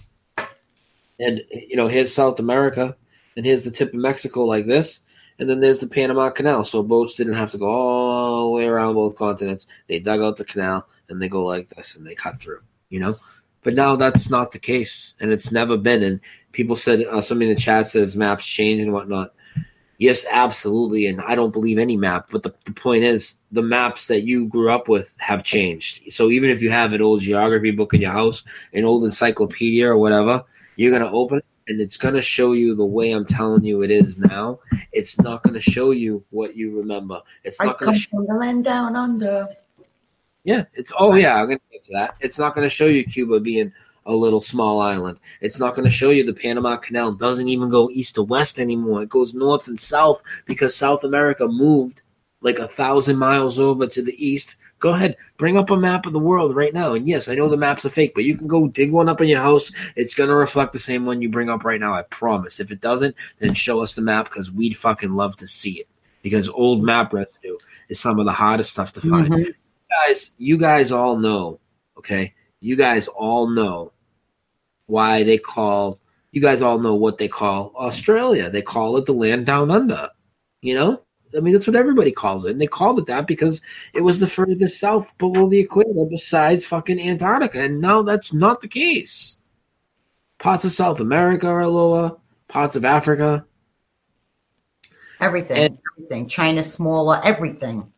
And you know, here's South America, and here's the tip of Mexico like this. And then there's the Panama Canal, so boats didn't have to go all the way around both continents. They dug out the canal, and they go like this, and they cut through, you know? But now that's not the case, and it's never been. And people said, somebody in the chat says maps change and whatnot. Yes, absolutely, and I don't believe any map. But the point is, the maps that you grew up with have changed. So even if you have an old geography book in your house, an old encyclopedia or whatever, you're going to open it, and it's going to show you the way I'm telling you it is now. It's not going to show you what you remember. It's not going to show from the land down under. Yeah, I'm going to get to that. It's not going to show you Cuba being a little small island. It's not going to show you the Panama Canal doesn't even go east to west anymore. It goes north and south because South America moved like 1,000 miles over to the east. Go ahead, bring up a map of the world right now. And yes, I know the maps are fake, but you can go dig one up in your house. It's going to reflect the same one you bring up right now, I promise. If it doesn't, then show us the map because we'd fucking love to see it. Because old map residue is some of the hardest stuff to find. Mm-hmm. You guys all know, okay? You guys all know why they call – you guys all know what they call Australia. They call it the land down under, you know? I mean, that's what everybody calls it. And they called it that because it was the furthest south below the equator besides fucking Antarctica. And now that's not the case. Parts of South America are lower, parts of Africa. Everything. China smaller, everything.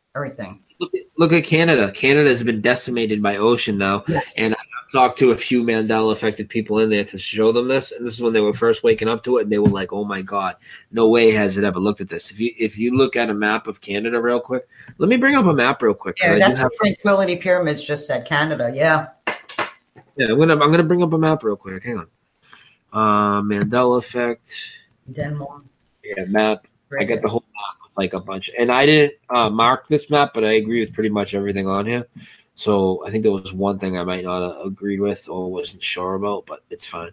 Look at Canada. Canada has been decimated by ocean now. Yes. And I've talked to a few Mandela-affected people in there to show them this. And this is when they were first waking up to it. And they were like, oh, my God, no way has it ever looked at this. If you look at a map of Canada real quick, let me bring up a map real quick. Yeah, that's what Tranquility Pyramids just said, Canada, yeah. Yeah, I'm gonna bring up a map real quick. Hang on. Mandela effect. Denmark. Yeah, map. I got the whole map with like a bunch. And I didn't mark this map, but I agree with pretty much everything on here. So I think there was one thing I might not have agreed with or wasn't sure about, but it's fine.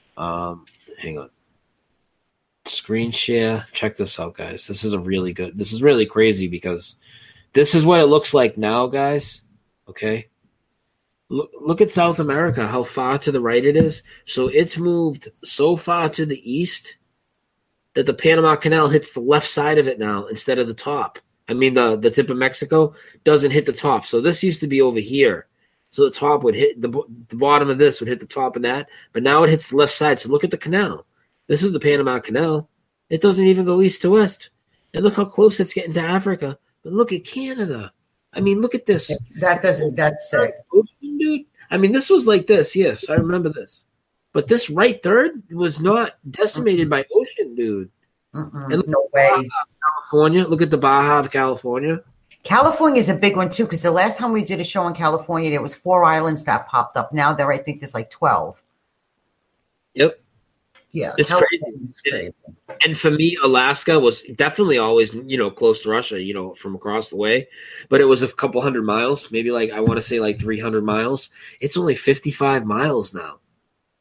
Hang on. Screen share. Check this out, guys. This is really crazy because this is what it looks like now, guys. Okay. Look at South America, how far to the right it is. So it's moved so far to the east that the Panama Canal hits the left side of it now instead of the top. I mean, the tip of Mexico doesn't hit the top. So this used to be over here. So the top would hit the bottom of this would hit the top of that. But now it hits the left side. So look at the canal. This is the Panama Canal. It doesn't even go east to west. And look how close it's getting to Africa. But look at Canada. I mean, look at this. That's sick. Dude. I mean, this was like this. Yes, I remember this. But this right third was not decimated by ocean, dude. And look no way. California. Look at the Baja of California. California is a big one, too, because the last time we did a show in California, there was 4 islands that popped up. Now I think there's like 12. Yep. Yeah. It's crazy. And for me, Alaska was definitely always, close to Russia, from across the way. But it was a couple hundred miles, maybe I want to say 300 miles. It's only 55 miles now.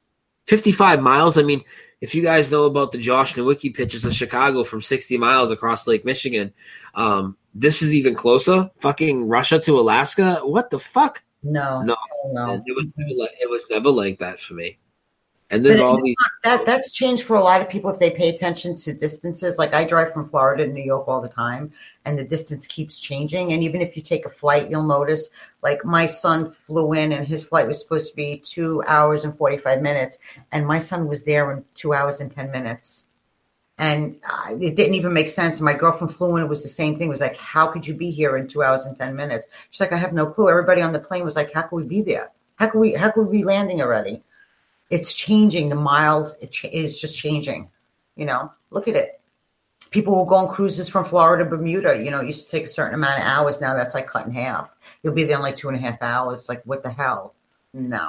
55 miles. I mean, if you guys know about the Josh Nowicki pitches in Chicago from 60 miles across Lake Michigan, this is even closer. Fucking Russia to Alaska. What the fuck? No. It was never like that for me. And there's But all these. that's changed for a lot of people if they pay attention to distances. Like I drive from Florida to New York all the time, and the distance keeps changing. And even if you take a flight, you'll notice. Like my son flew in, and his flight was supposed to be 2 hours and 45 minutes, and my son was there in 2 hours and 10 minutes. And it didn't even make sense. My girlfriend flew in. It was the same thing. It was like, how could you be here in 2 hours and 10 minutes? She's like, I have no clue. Everybody on the plane was like, how could we be there? How could we be landing already? It's changing. The miles, it is just changing. Look at it. People will go on cruises from Florida to Bermuda. It used to take a certain amount of hours. Now that's like cut in half. You'll be there in like 2.5 hours. Like, what the hell? No.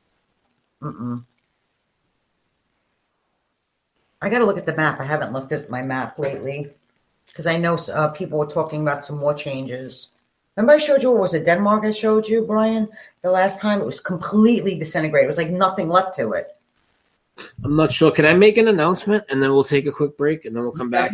I got to look at the map. I haven't looked at my map lately because I know people were talking about some more changes. Remember I showed you, what was it, Denmark I showed you, Brian? The last time it was completely disintegrated. It was like nothing left to it. I'm not sure. Can I make an announcement and then we'll take a quick break and then we'll come back?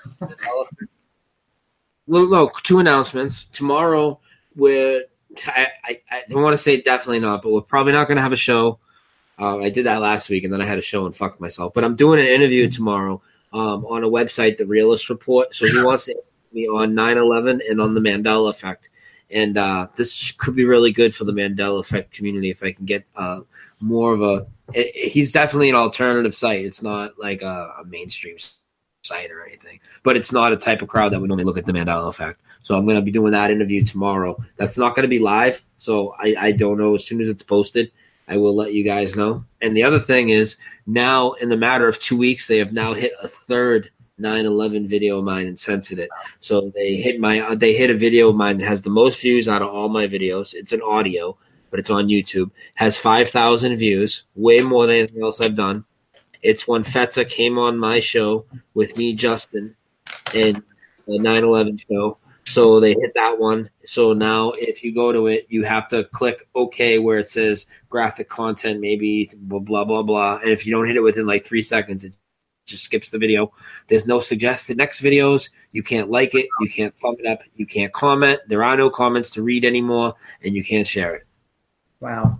Well, no, 2 announcements. Tomorrow, I don't want to say definitely not, but we're probably not going to have a show. I did that last week and then I had a show and fucked myself. But I'm doing an interview tomorrow on a website, The Realist Report. So he wants to interview me on 9/11 and on the Mandela Effect. And this could be really good for the Mandela Effect community if I can get more of a he's definitely an alternative site. It's not like a mainstream site or anything, but it's not a type of crowd that would normally look at the Mandela Effect. So I'm going to be doing that interview tomorrow. That's not going to be live, so I don't know. As soon as it's posted, I will let you guys know. And the other thing is, now in the matter of 2 weeks, they have now hit a third 9/11 video of mine and censored it. So they hit a video of mine that has the most views out of all my videos. It's an audio, but it's on YouTube. Has 5,000 views, way more than anything else I've done. It's when Feta came on my show with me, Justin, and the 9/11 show. So they hit that one. So now if you go to it, you have to click OK where it says graphic content, maybe blah, blah, blah. And if you don't hit it within like 3 seconds, it just skips the video. There's no suggested next videos. You can't like it. You can't thumb it up. You can't comment. There are no comments to read anymore, and you can't share it. Wow.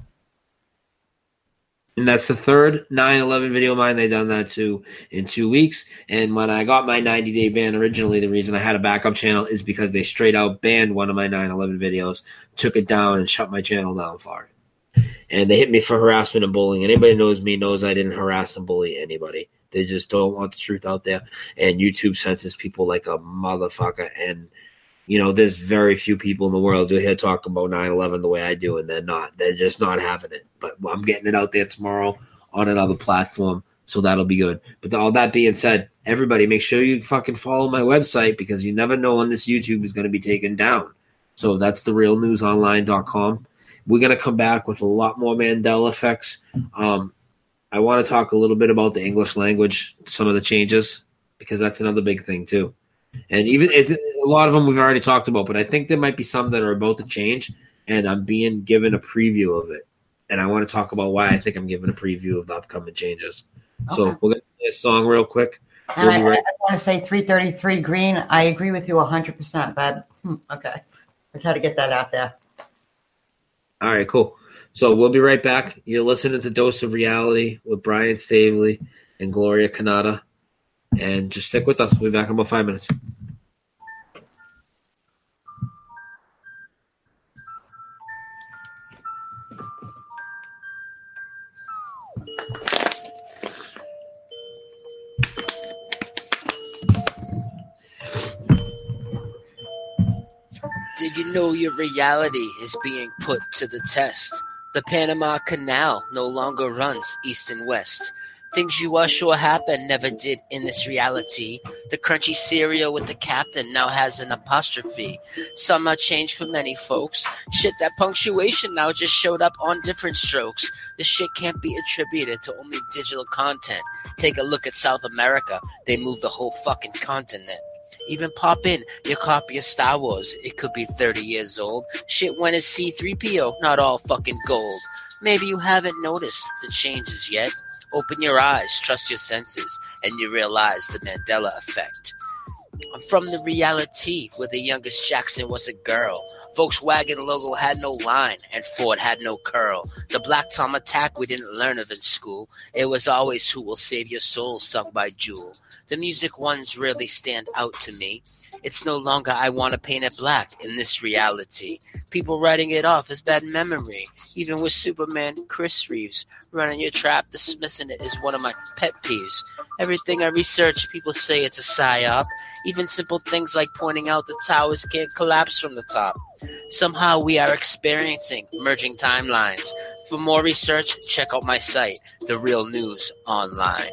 And that's the third 9/11 video of mine. They've done that too in 2 weeks. And when I got my 90-day ban, originally the reason I had a backup channel is because they straight out banned one of my 9/11 videos, took it down, and shut my channel down for it. And they hit me for harassment and bullying. Anybody who knows me knows I didn't harass and bully anybody. They just don't want the truth out there. And YouTube censors people like a motherfucker. And, there's very few people in the world who hear talk about 9/11 the way I do, and they're not. They're just not having it. But I'm getting it out there tomorrow on another platform, so that'll be good. But all that being said, everybody, make sure you fucking follow my website because you never know when this YouTube is going to be taken down. So that's therealnewsonline.com. We're going to come back with a lot more Mandela effects. I want to talk a little bit about the English language, some of the changes, because that's another big thing too. And even a lot of them we've already talked about, but I think there might be some that are about to change, and I'm being given a preview of it. And I want to talk about why I think I'm giving a preview of the upcoming changes. Okay. So we're going to play a song real quick. And I want to say 333 Green. I agree with you 100%, but okay. I try to get that out there. All right, cool. So we'll be right back. You're listening to Dose of Reality with Brian Stavely and Gloria Canada. And just stick with us. We'll be back in about 5 minutes. Did you know your reality is being put to the test? The Panama Canal no longer runs east and west. Things you are sure happened never did in this reality. The crunchy cereal with the captain now has an apostrophe. Some are changed for many folks. Shit, that punctuation now just showed up on different strokes. This shit can't be attributed to only digital content. Take a look at South America. They moved the whole fucking continent. Even pop in your copy of Star Wars. It could be 30 years old. Shit when it's C-3PO, not all fucking gold. Maybe you haven't noticed the changes yet. Open your eyes, trust your senses, and you realize the Mandela effect. I'm from the reality where the youngest Jackson was a girl. Volkswagen logo had no line, and Ford had no curl. The Black Tom attack we didn't learn of in school. It was always Who Will Save Your Soul, sung by Jewel. The music ones really stand out to me. It's no longer I want to paint it black in this reality. People writing it off as bad memory. Even with Superman, Chris Reeves, running your trap, dismissing it is one of my pet peeves. Everything I research, people say it's a psyop. Even simple things like pointing out the towers can't collapse from the top. Somehow we are experiencing merging timelines. For more research, check out my site, The Real News Online.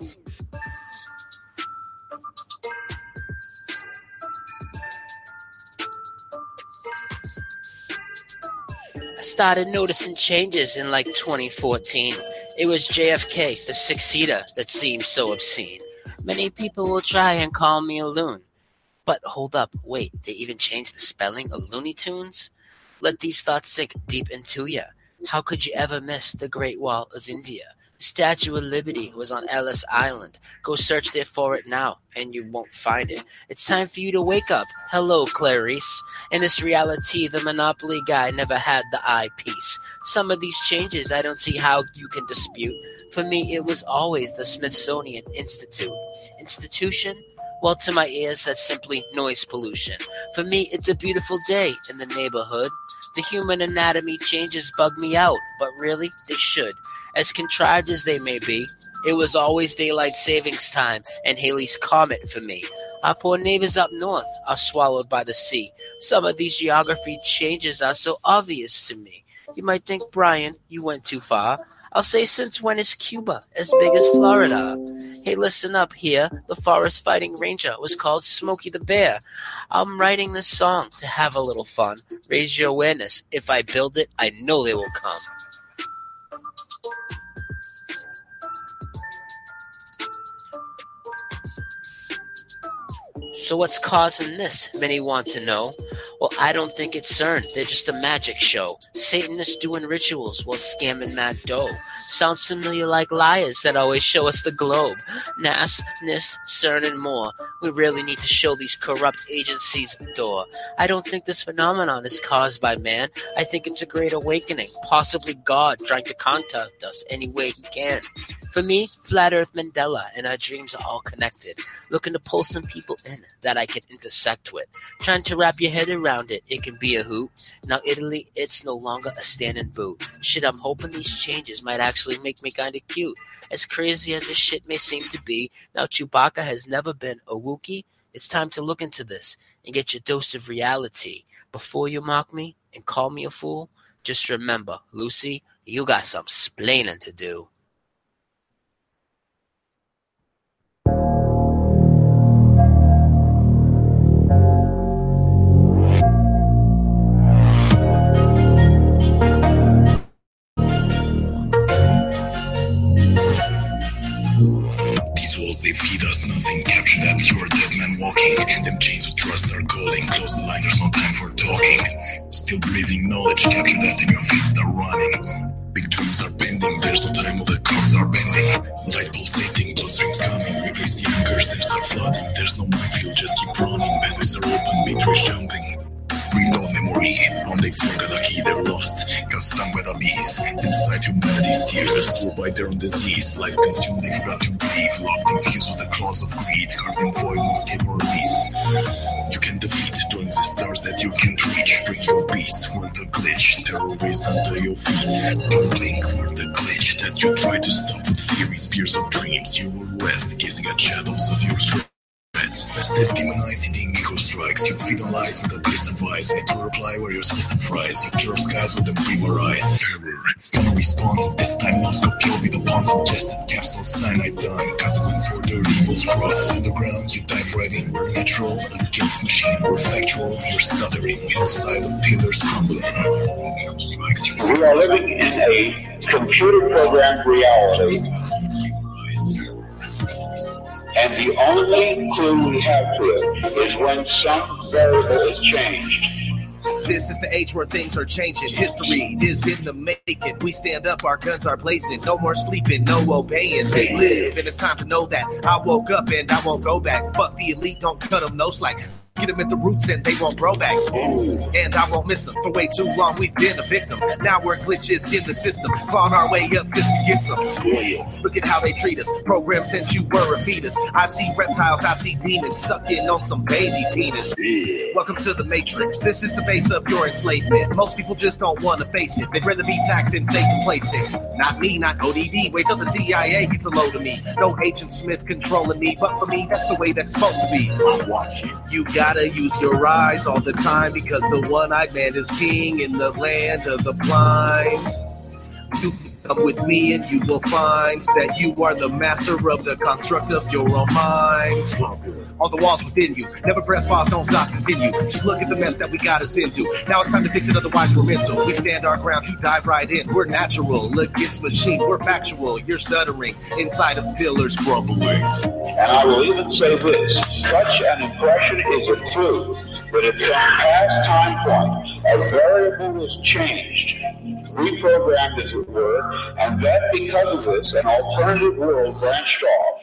I started noticing changes in like 2014. It was JFK, the six-seater, that seemed so obscene. Many people will try and call me a loon. But hold up, wait, they even changed the spelling of Looney Tunes? Let these thoughts sink deep into ya. How could you ever miss the Great Wall of India? Statue of Liberty was on Ellis Island. Go search there for it now, and you won't find it. It's time for you to wake up. Hello, Clarice. In this reality, the Monopoly guy never had the eyepiece. Some of these changes I don't see how you can dispute. For me, it was always the Smithsonian Institute. Institution? Well, to my ears, that's simply noise pollution. For me, it's a beautiful day in the neighborhood. The human anatomy changes bug me out, but really, they should. As contrived as they may be, it was always daylight savings time and Halley's Comet for me. Our poor neighbors up north are swallowed by the sea. Some of these geography changes are so obvious to me. You might think, Brian, you went too far. I'll say, since when is Cuba as big as Florida? Hey, listen up here. The forest fighting ranger was called Smokey the Bear. I'm writing this song to have a little fun. Raise your awareness. If I build it, I know they will come. So what's causing this? Many want to know. Well, I don't think it's CERN. They're just a magic show. Satanists doing rituals while scamming mad dough. Sounds familiar like liars that always show us the globe. NAS, NIST, CERN, and more. We really need to show these corrupt agencies the door. I don't think this phenomenon is caused by man. I think it's a great awakening. Possibly God trying to contact us any way he can. For me, Flat Earth Mandela and our dreams are all connected. Looking to pull some people in that I can intersect with. Trying to wrap your head around it, it can be a hoot. Now Italy, it's no longer a standing boot. Shit, I'm hoping these changes might actually make me kinda cute. As crazy as this shit may seem to be, now Chewbacca has never been a Wookiee. It's time to look into this and get your dose of reality. Before you mock me and call me a fool, just remember, Lucy, you got some splaining to do. They feed us nothing, capture that you're a dead man walking. Them chains with trust are calling, close the line, there's no time for talking. Still breathing knowledge, capture that and your feet start running. Big dreams are pending, there's no time, all the clocks are bending. Light pulsating, bloodstreams coming, replace the anchors, they start flooding. There's no minefield, just keep running, bandways are open, beatrice jumping. Reload memory, on they forgot the key, they're lost. Got stung by the bees, inside humanity's tears are full by their own disease. Life consumed, they forgot to breathe, locked in fuse with the claws of greed. Carved in void, no escape or release. You can defeat, joins the stars that you can't reach. Bring your beast, work the glitch, terror waste under your feet. Don't blink, work the glitch that you try to stop with fury, spears of dreams. You will rest, gazing at shadows of your threats. Vested, demonizing the ego strikes. You feed on lies with a piercing vice. Need to reply where your system fries. You curve skies with them primo eyes. Terror, gonna respawn. This time no scope, you'll be the pawn. Suggested capsule, cyanide done. Consequence for their evils crosses in the ground. You dive right in. We're natural, against machine. We're factual, you're stuttering. Inside of pillars crumbling. We are living in a computer-programmed reality. And the only clue we have to it is when some variable is changed. This is the age where things are changing. History is in the making. We stand up, our guns are blazing. No more sleeping, no obeying. They live, and it's time to know that I woke up and I won't go back. Fuck the elite, don't cut them no slack. Get them at the roots and they won't grow back. And I won't miss them. For way too long we've been a victim. Now we're glitches in the system. Clawing our way up just to get some. Look at how they treat us. Programmed since you were a fetus. I see reptiles, I see demons sucking on some baby penis. Welcome to the Matrix. This is the base of your enslavement. Most people just don't want to face it. They'd rather be taxed and fake complacent. Not me, not ODD. Wait till the CIA gets a load of me. No Agent Smith controlling me. But for me, that's the way that's supposed to be. I'm watching. You gotta use your eyes all the time because the one-eyed man is king in the land of the blind. You come with me and you will find that you are the master of the construct of your own mind. On the walls within you, never press pause, don't stop, continue. Just look at the mess that we got us into. Now it's time to fix it, otherwise we're mental. We stand our ground, you dive right in. We're natural, against machine, we're factual. You're stuttering, inside of pillars crumbling. And I will even say this, such an impression is a truth, but at some past time point, a variable is changed, reprogrammed as it were, and then because of this, an alternative world branched off.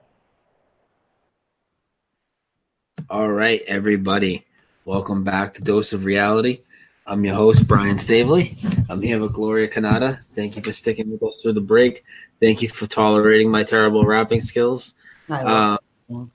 All right, everybody. Welcome back to Dose of Reality. I'm your host, Brian Stavely. I'm here with Gloria Canada. Thank you for sticking with us through the break. Thank you for tolerating my terrible rapping skills. Still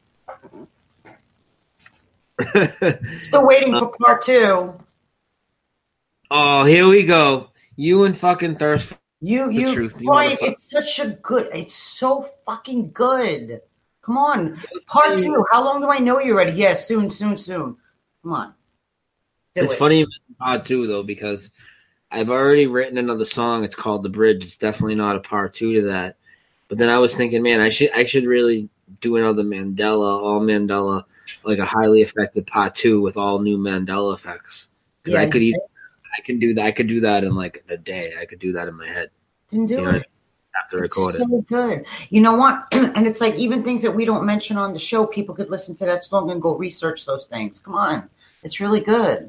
waiting for part 2. Oh, here we go. You and fucking thirst for the truth. Brian, it's so fucking good. Come on. Part 2. How long do I know you already? Yes, soon. Come on. It's funny you mentioned part 2, though, because I've already written another song. It's called The Bridge. It's definitely not a part 2 to that. But then I was thinking, man, I should really do another all Mandela, like a highly effective part 2 with all new Mandela effects. Because I could do that in like a day. I could do that in my head. Then do it. Have to record it's so good. You know what? And it's like even things that we don't mention on the show, people could listen to that song and go research those things. Come on. It's really good.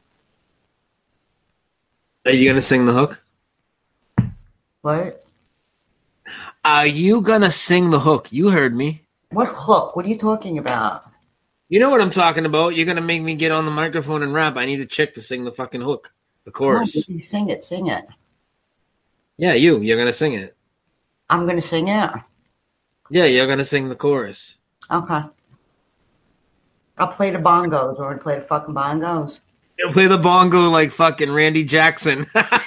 Are you going to sing the hook? What? Are you going to sing the hook? You heard me. What hook? What are you talking about? You know what I'm talking about. You're going to make me get on the microphone and rap. I need a chick to sing the fucking hook. The chorus. You sing it. Yeah, you're going to sing it. I'm going to sing it. Yeah, you're going to sing the chorus. Okay. I'll play the bongos. Or play the fucking bongos. You'll play the bongo like fucking Randy Jackson.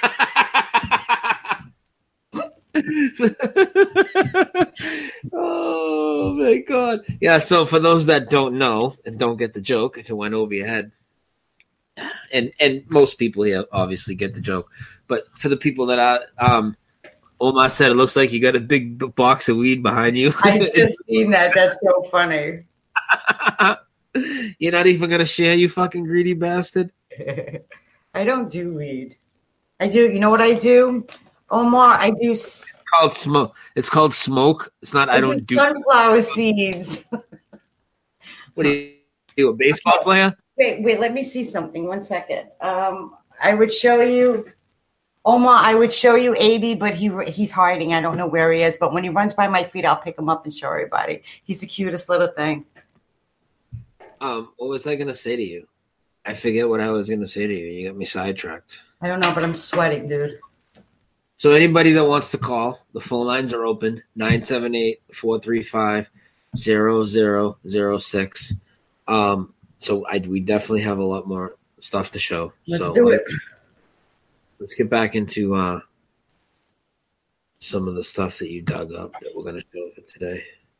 Oh, my God. Yeah, so for those that don't know and don't get the joke, if it went over your head, and most people here obviously get the joke, but for the people that are, Omar said, it looks like you got a big box of weed behind you. I just seen that. That's so funny. You're not even going to share, you fucking greedy bastard? I don't do weed. I do. You know what I do? Omar, I do. It's called smoke. It's called smoke. It's not, I don't do sunflower seeds. What are you, a baseball player? Wait, let me see something. 1 second. I would show you. Omar, I would show you AB, but he's hiding. I don't know where he is. But when he runs by my feet, I'll pick him up and show everybody. He's the cutest little thing. What was I going to say to you? I forget what I was going to say to you. You got me sidetracked. I don't know, but I'm sweating, dude. So anybody that wants to call, the phone lines are open, 978-435-0006. So we definitely have a lot more stuff to show. Let's do it. Let's get back into some of the stuff that you dug up that we're going to show for today.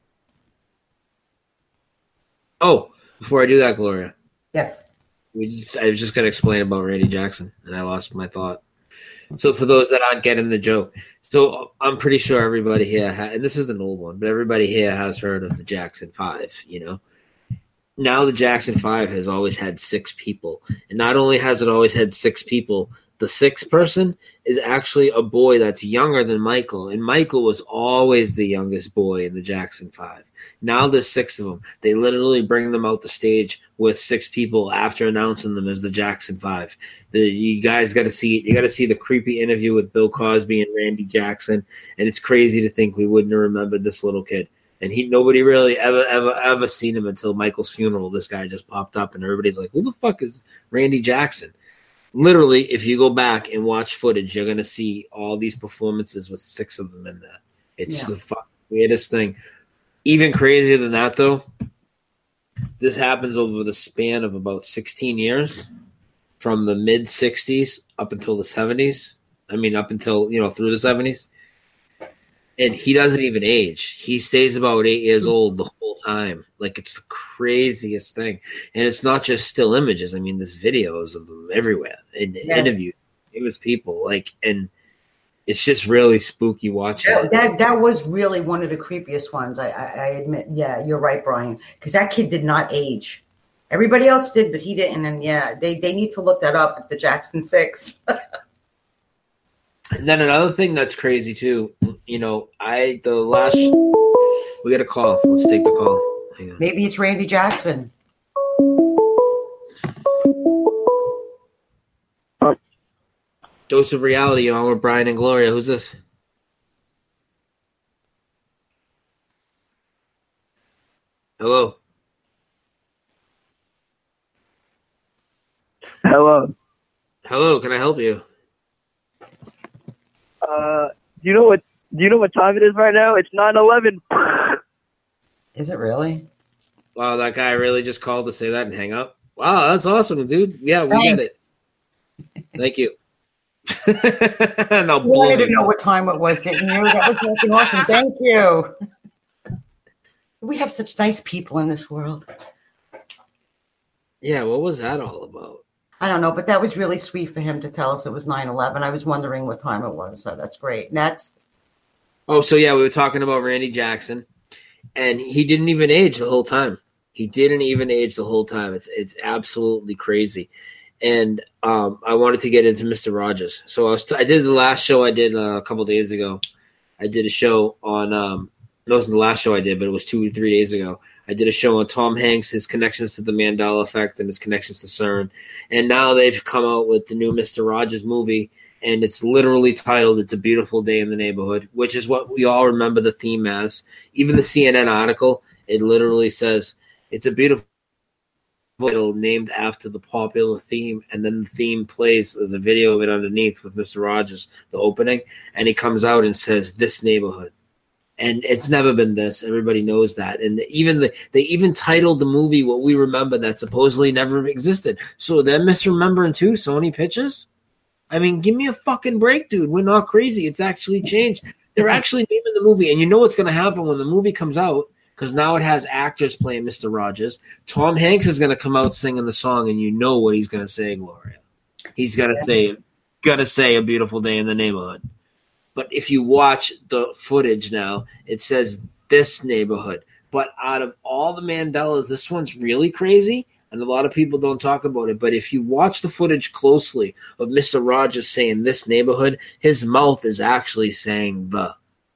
Oh, before I do that, Gloria. Yes. I was just going to explain about Randy Jackson, and I lost my thought. So for those that aren't getting the joke, so I'm pretty sure everybody here, and this is an old one, but everybody here has heard of the Jackson 5, you know? Now the Jackson 5 has always had 6 people. And not only has it always had 6 people, The sixth person is actually a boy that's younger than Michael, and Michael was always the youngest boy in the Jackson 5. Now there's 6 of them. They literally bring them out the stage with 6 people after announcing them as the Jackson 5. You guys got to see it. You got to see the creepy interview with Bill Cosby and Randy Jackson, and it's crazy to think we wouldn't have remembered this little kid. And nobody really ever seen him until Michael's funeral. This guy just popped up, and everybody's like, "Who the fuck is Randy Jackson?" Literally, if you go back and watch footage, you're going to see all these performances with 6 of them in there. It's the weirdest thing. Even crazier than that, though, this happens over the span of about 16 years, from the mid-'60s up until the 70s. I mean, up until, through the 70s. And he doesn't even age. He stays about 8 years old the whole time. Like, it's the craziest thing. And it's not just still images. I mean, there's videos of them everywhere in interviews. It was people. And it's just really spooky watching. That was really one of the creepiest ones, I admit. Yeah, you're right, Brian. Because that kid did not age. Everybody else did, but he didn't. And, they need to look that up at the Jackson 6. And then another thing that's crazy too, we got a call. Let's take the call. Hang on. Maybe it's Randy Jackson. Dose of Reality, you're on with Brian and Gloria. Who's this? Hello. Hello. Hello, can I help you? Do you know what time it is right now? It's 9:11. Is it really? Wow, that guy really just called to say that and hang up. Wow, that's awesome, dude. Yeah, we get it. Thank you. No, you wanted to know what time it was, didn't you? That was fucking awesome. Thank you. We have such nice people in this world. Yeah, what was that all about? I don't know, but that was really sweet for him to tell us it was 9/11. I was wondering what time it was, so that's great. Next. Oh, so yeah, we were talking about Randy Jackson, and he didn't even age the whole time. It's absolutely crazy. And I wanted to get into Mr. Rogers. So I did the last show I did a couple days ago. I did a show on it wasn't the last show I did, but it was 2 or 3 days ago. I did a show on Tom Hanks, his connections to the Mandela Effect and his connections to CERN. And now they've come out with the new Mr. Rogers movie, and it's literally titled It's a Beautiful Day in the Neighborhood, which is what we all remember the theme as. Even the CNN article, it literally says, it's a beautiful title named after the popular theme, and then the theme plays, there's a video of it underneath with Mr. Rogers, the opening, and he comes out and says, this neighborhood. And it's never been this. Everybody knows that. And they even titled the movie what we remember that supposedly never existed. So they're misremembering too, Sony Pictures? I mean, give me a fucking break, dude. We're not crazy. It's actually changed. They're actually naming the movie. And you know what's going to happen when the movie comes out, because now it has actors playing Mr. Rogers. Tom Hanks is going to come out singing the song, and you know what he's going to say, Gloria. He's going to say A Beautiful Day in the Neighborhood. But if you watch the footage now, it says this neighborhood. But out of all the Mandelas, this one's really crazy, and a lot of people don't talk about it. But if you watch the footage closely of Mr. Rogers saying this neighborhood, his mouth is actually saying the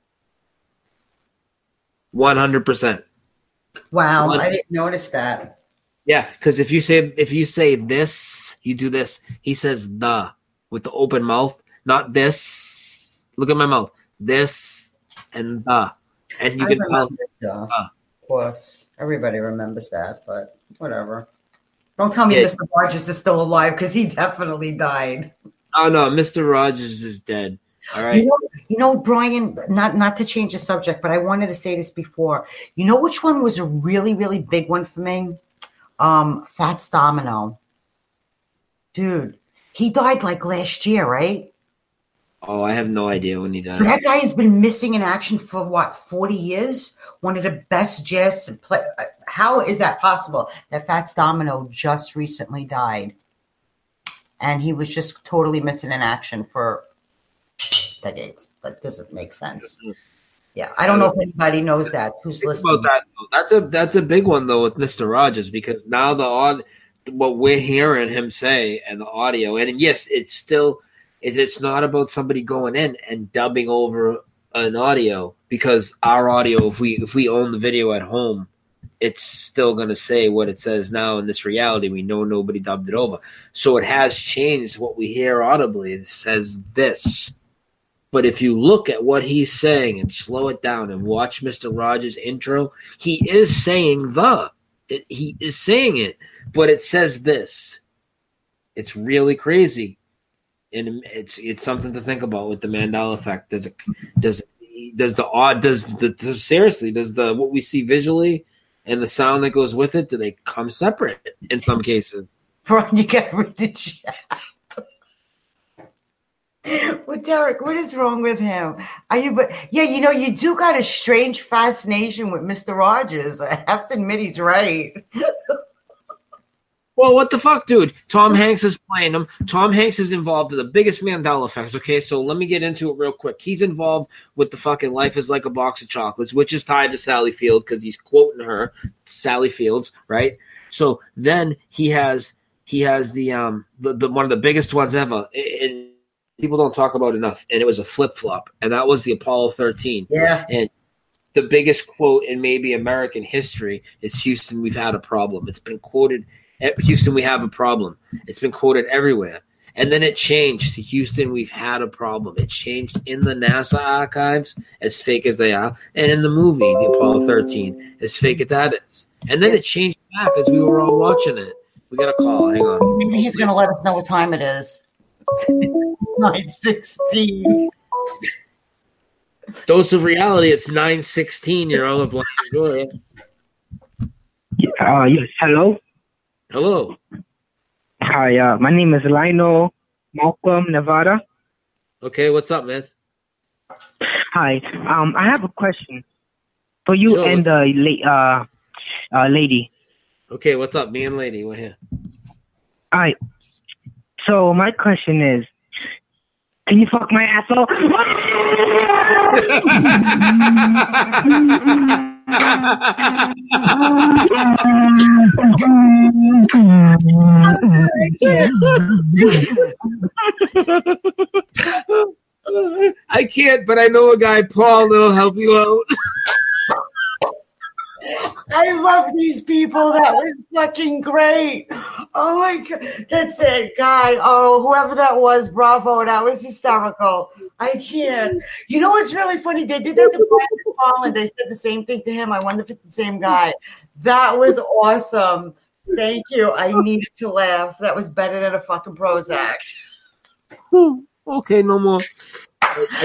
100%. Wow, 100%. I didn't notice that. Yeah, because if you say this, you do this. He says the with the open mouth, not this. Look at my mouth. This and the. And you can tell. Of course. Everybody remembers that, but whatever. Don't tell me Mr. Rogers is still alive, because he definitely died. Oh, no. Mr. Rogers is dead. All right. You know, Brian, not to change the subject, but I wanted to say this before. You know which one was a really, really big one for me? Fats Domino. Dude, he died like last year, right? Oh, I have no idea when he died. So that guy has been missing in action for, 40 years? One of the best jazz play. How is that possible that Fats Domino just recently died? And he was just totally missing in action for decades. That doesn't make sense. Yeah, I don't know if anybody knows that who's listening. About that. That's a big one, though, with Mr. Rogers, because now what we're hearing him say and the audio, and yes, it's still – is it's not about somebody going in and dubbing over an audio, because our audio, if we own the video at home, it's still going to say what it says now. In this reality, we know nobody dubbed it over. So it has changed what we hear audibly. It says this. But if you look at what he's saying and slow it down and watch Mr. Rogers' intro, he is saying he is saying it, but it says this. It's really crazy. And it's something to think about with the Mandela effect. Seriously, does the what we see visually and the sound that goes with it, do they come separate in some cases? Brian, you got rid of the chat. Well, Derek, what is wrong with him? You do got a strange fascination with Mr. Rogers. I have to admit he's right. Well, what the fuck, dude? Tom Hanks is playing him. Tom Hanks is involved in the biggest Mandela effects. Okay, so let me get into it real quick. He's involved with the fucking Life is Like a Box of Chocolates, which is tied to Sally Field because he's quoting her, Sally Fields, right? So then he has the one of the biggest ones ever, and people don't talk about enough. And it was a flip flop, and that was the Apollo 13. Yeah, and the biggest quote in maybe American history is "Houston, we've had a problem." It's been quoted. Houston, we have a problem. It's been quoted everywhere. And then it changed to Houston, we've had a problem. It changed in the NASA archives, as fake as they are, and in the movie, the Apollo 13, as fake as that is. And then it changed back as we were all watching it. We got a call. Hang on. Maybe he's going to let us know what time it is. 9:16. Dose of reality, it's 9:16. You're on the blind door. Yes, hello. Hello. Hi, my name is Lionel Malcolm, Nevada. Okay, what's up, man? Hi, I have a question for you and the lady. Okay, what's up? Me and lady, we're here. All right. So my question is, can you fuck my asshole? I can't, but I know a guy, Paul, that'll help you out. I love these people. That was fucking great. Oh my God. That's it, guy. Oh, whoever that was, bravo. That was hysterical. I can't. You know what's really funny? They did that to Brian Paul, and they said the same thing to him. I wonder if it's the same guy. That was awesome. Thank you. I needed to laugh. That was better than a fucking Prozac. Okay, no more. I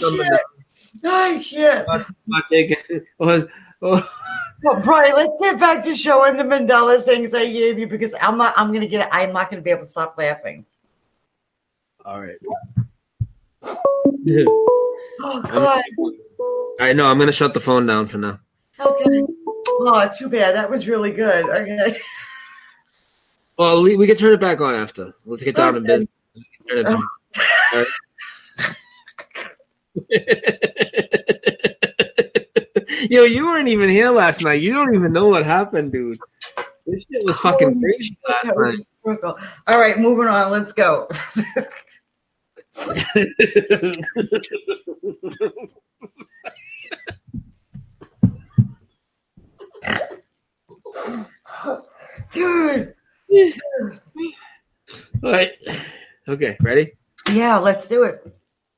can't. Not taking it. Well, Brian, let's get back to showing the Mandela things I gave you, because I'm not going to be able to stop laughing. All right. Oh, God. I know. I'm going to shut the phone down for now. Okay. Oh, too bad. That was really good. Okay. Well, we can turn it back on after. Let's get down to business. Turn it back. All right. Yo, you weren't even here last night. You don't even know what happened, dude. This shit was fucking crazy last night. All right, moving on. Let's go. Dude. All right. Okay, ready? Yeah, let's do it.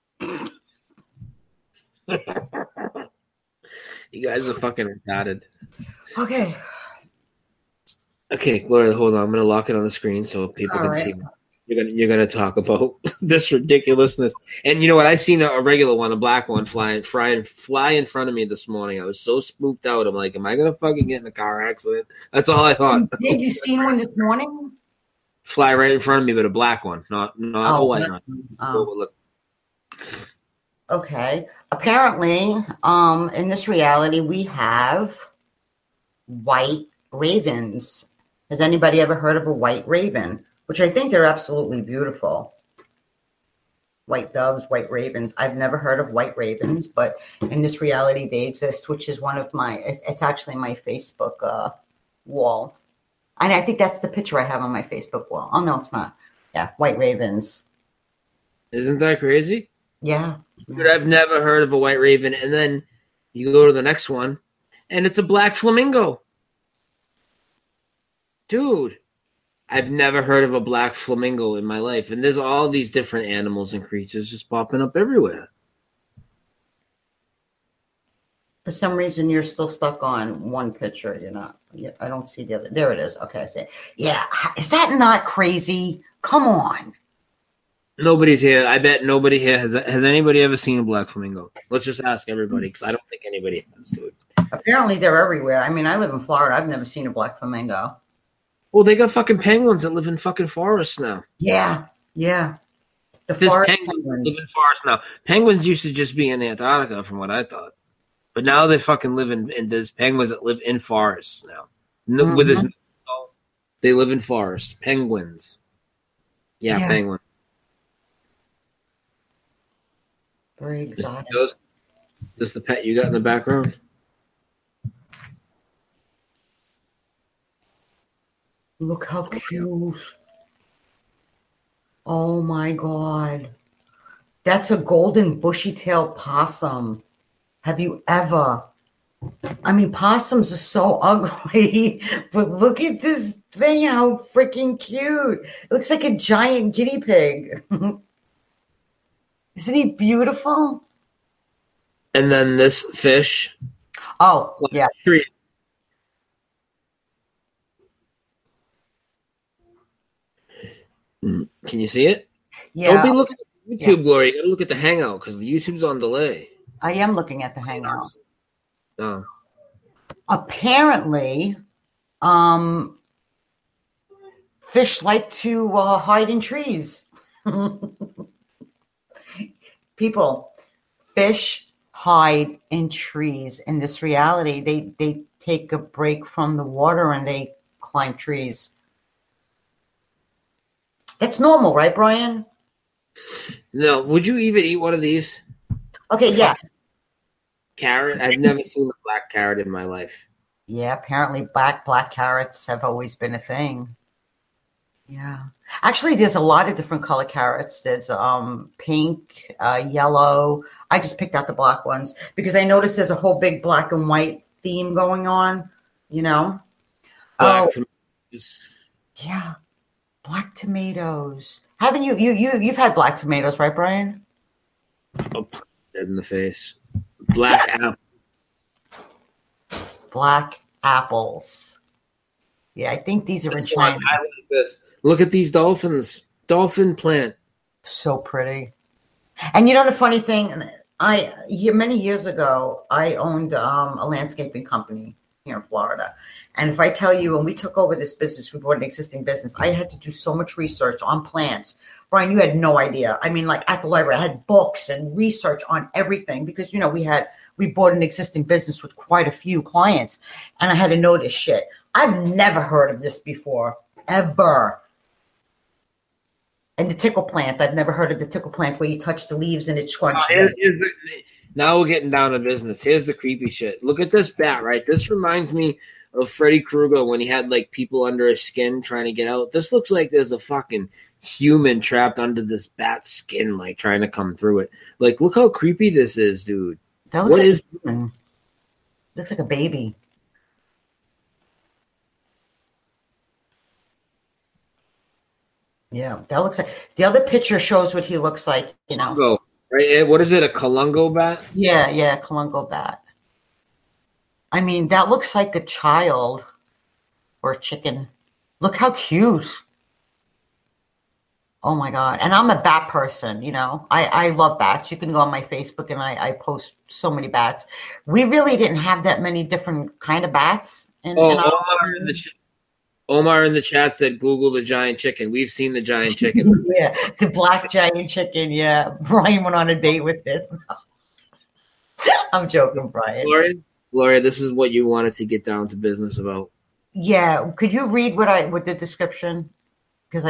You guys are fucking retarded. Okay. Okay, Gloria, hold on. I'm gonna lock it on the screen so people can see. You're gonna talk about this ridiculousness. And you know what? I seen a regular one, a black one, fly in front of me this morning. I was so spooked out. I'm like, am I gonna fucking get in a car accident? That's all I thought. Did you seen one this morning? Fly right in front of me, but a black one, not a white one. Look. Okay. Apparently, in this reality, we have white ravens. Has anybody ever heard of a white raven? Which I think they're absolutely beautiful. White doves, white ravens. I've never heard of white ravens, but in this reality, they exist, which is one of it's actually my Facebook wall. And I think that's the picture I have on my Facebook wall. Oh, no, it's not. Yeah, white ravens. Isn't that crazy? Yeah. Dude, I've never heard of a white raven. And then you go to the next one, and it's a black flamingo. Dude, I've never heard of a black flamingo in my life. And there's all these different animals and creatures just popping up everywhere. For some reason, you're still stuck on one picture. You're not. I don't see the other. There it is. Okay, I see it. Yeah. Is that not crazy? Come on. Nobody's here. I bet nobody here has anybody ever seen a black flamingo? Let's just ask everybody, because I don't think anybody has, dude. Apparently, they're everywhere. I mean, I live in Florida. I've never seen a black flamingo. Well, they got fucking penguins that live in fucking forests now. Yeah. The There's forest penguins that live in forests now. Penguins used to just be in Antarctica, from what I thought. But now they fucking live in there's penguins that live in forests now. No, they live in forests. Penguins. Yeah. Penguins. Very exotic. Is this the pet you got in the background? Look how cute. Oh my God. That's a golden bushy-tailed possum. Have you ever? I mean, possums are so ugly, but look at this thing, how freaking cute. It looks like a giant guinea pig. Isn't he beautiful? And then this fish. Oh, yeah. Can you see it? Yeah. Don't be looking at YouTube, Gloria. You gotta look at the Hangout, because the YouTube's on delay. I am looking at the Hangout. Oh. Apparently, fish like to hide in trees. People, fish hide in trees. In this reality, they take a break from the water and they climb trees. That's normal, right, Brian? No. Would you even eat one of these? Okay, yeah. Carrot? I've never seen a black carrot in my life. Yeah, apparently black carrots have always been a thing. Yeah. Actually, there's a lot of different color carrots. There's pink, yellow. I just picked out the black ones because I noticed there's a whole big black and white theme going on, you know? Tomatoes. Yeah. Black tomatoes. Haven't you've had black tomatoes, right, Brian? Oh, dead in the face. Black apple. Black apples. Yeah, I think these are in China. I like this. Look at these dolphins. Dolphin plant. So pretty. And you know the funny thing, many years ago, I owned a landscaping company here in Florida. And if I tell you, when we took over this business, we bought an existing business, I had to do so much research on plants. Brian, you had no idea. I mean, like at the library, I had books and research on everything because, you know, we bought an existing business with quite a few clients and I had to know this shit. I've never heard of this before, ever. And the tickle plant, I've never heard of the tickle plant where you touch the leaves and it's scrunchy. Now we're getting down to business. Here's the creepy shit. Look at this bat, right? This reminds me of Freddy Krueger when he had like people under his skin trying to get out. This looks like there's a fucking human trapped under this bat's skin, like trying to come through it. Like, look how creepy this is, dude. That looks looks like a baby. Yeah, that looks like the other picture shows what he looks like, you know. Colungo, right? What is it? A Colungo bat? Yeah, Colungo bat. I mean, that looks like a child or a chicken. Look how cute. Oh my God. And I'm a bat person, you know. I love bats. You can go on my Facebook and I post so many bats. We really didn't have that many different kind of bats. Omar in the chat said, Google the giant chicken. We've seen the giant chicken. Yeah, the black giant chicken. Yeah. Brian went on a date with it. I'm joking, Brian. Gloria, this is what you wanted to get down to business about. Yeah. Could you read what the description? Because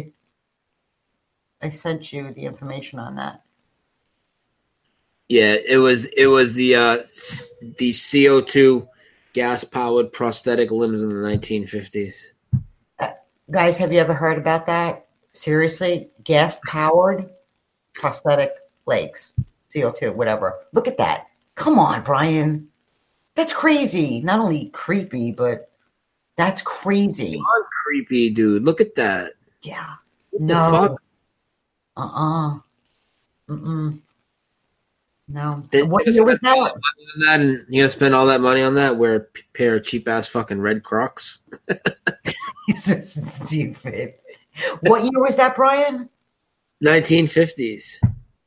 I sent you the information on that. Yeah, it was the CO2 gas-powered prosthetic limbs in the 1950s. Guys, have you ever heard about that? Seriously? Gas-powered? prosthetic legs, CO2, whatever. Look at that. Come on, Brian. That's crazy. Not only creepy, but that's crazy. Beyond creepy, dude. Look at that. Yeah. What No. the fuck? Mm-mm. No. Then What you're year gonna was spend all that? that money on that, and you're gonna spend all that money on that? Wear a pair of cheap ass fucking red Crocs. This is stupid. What year was that, Brian? 1950s.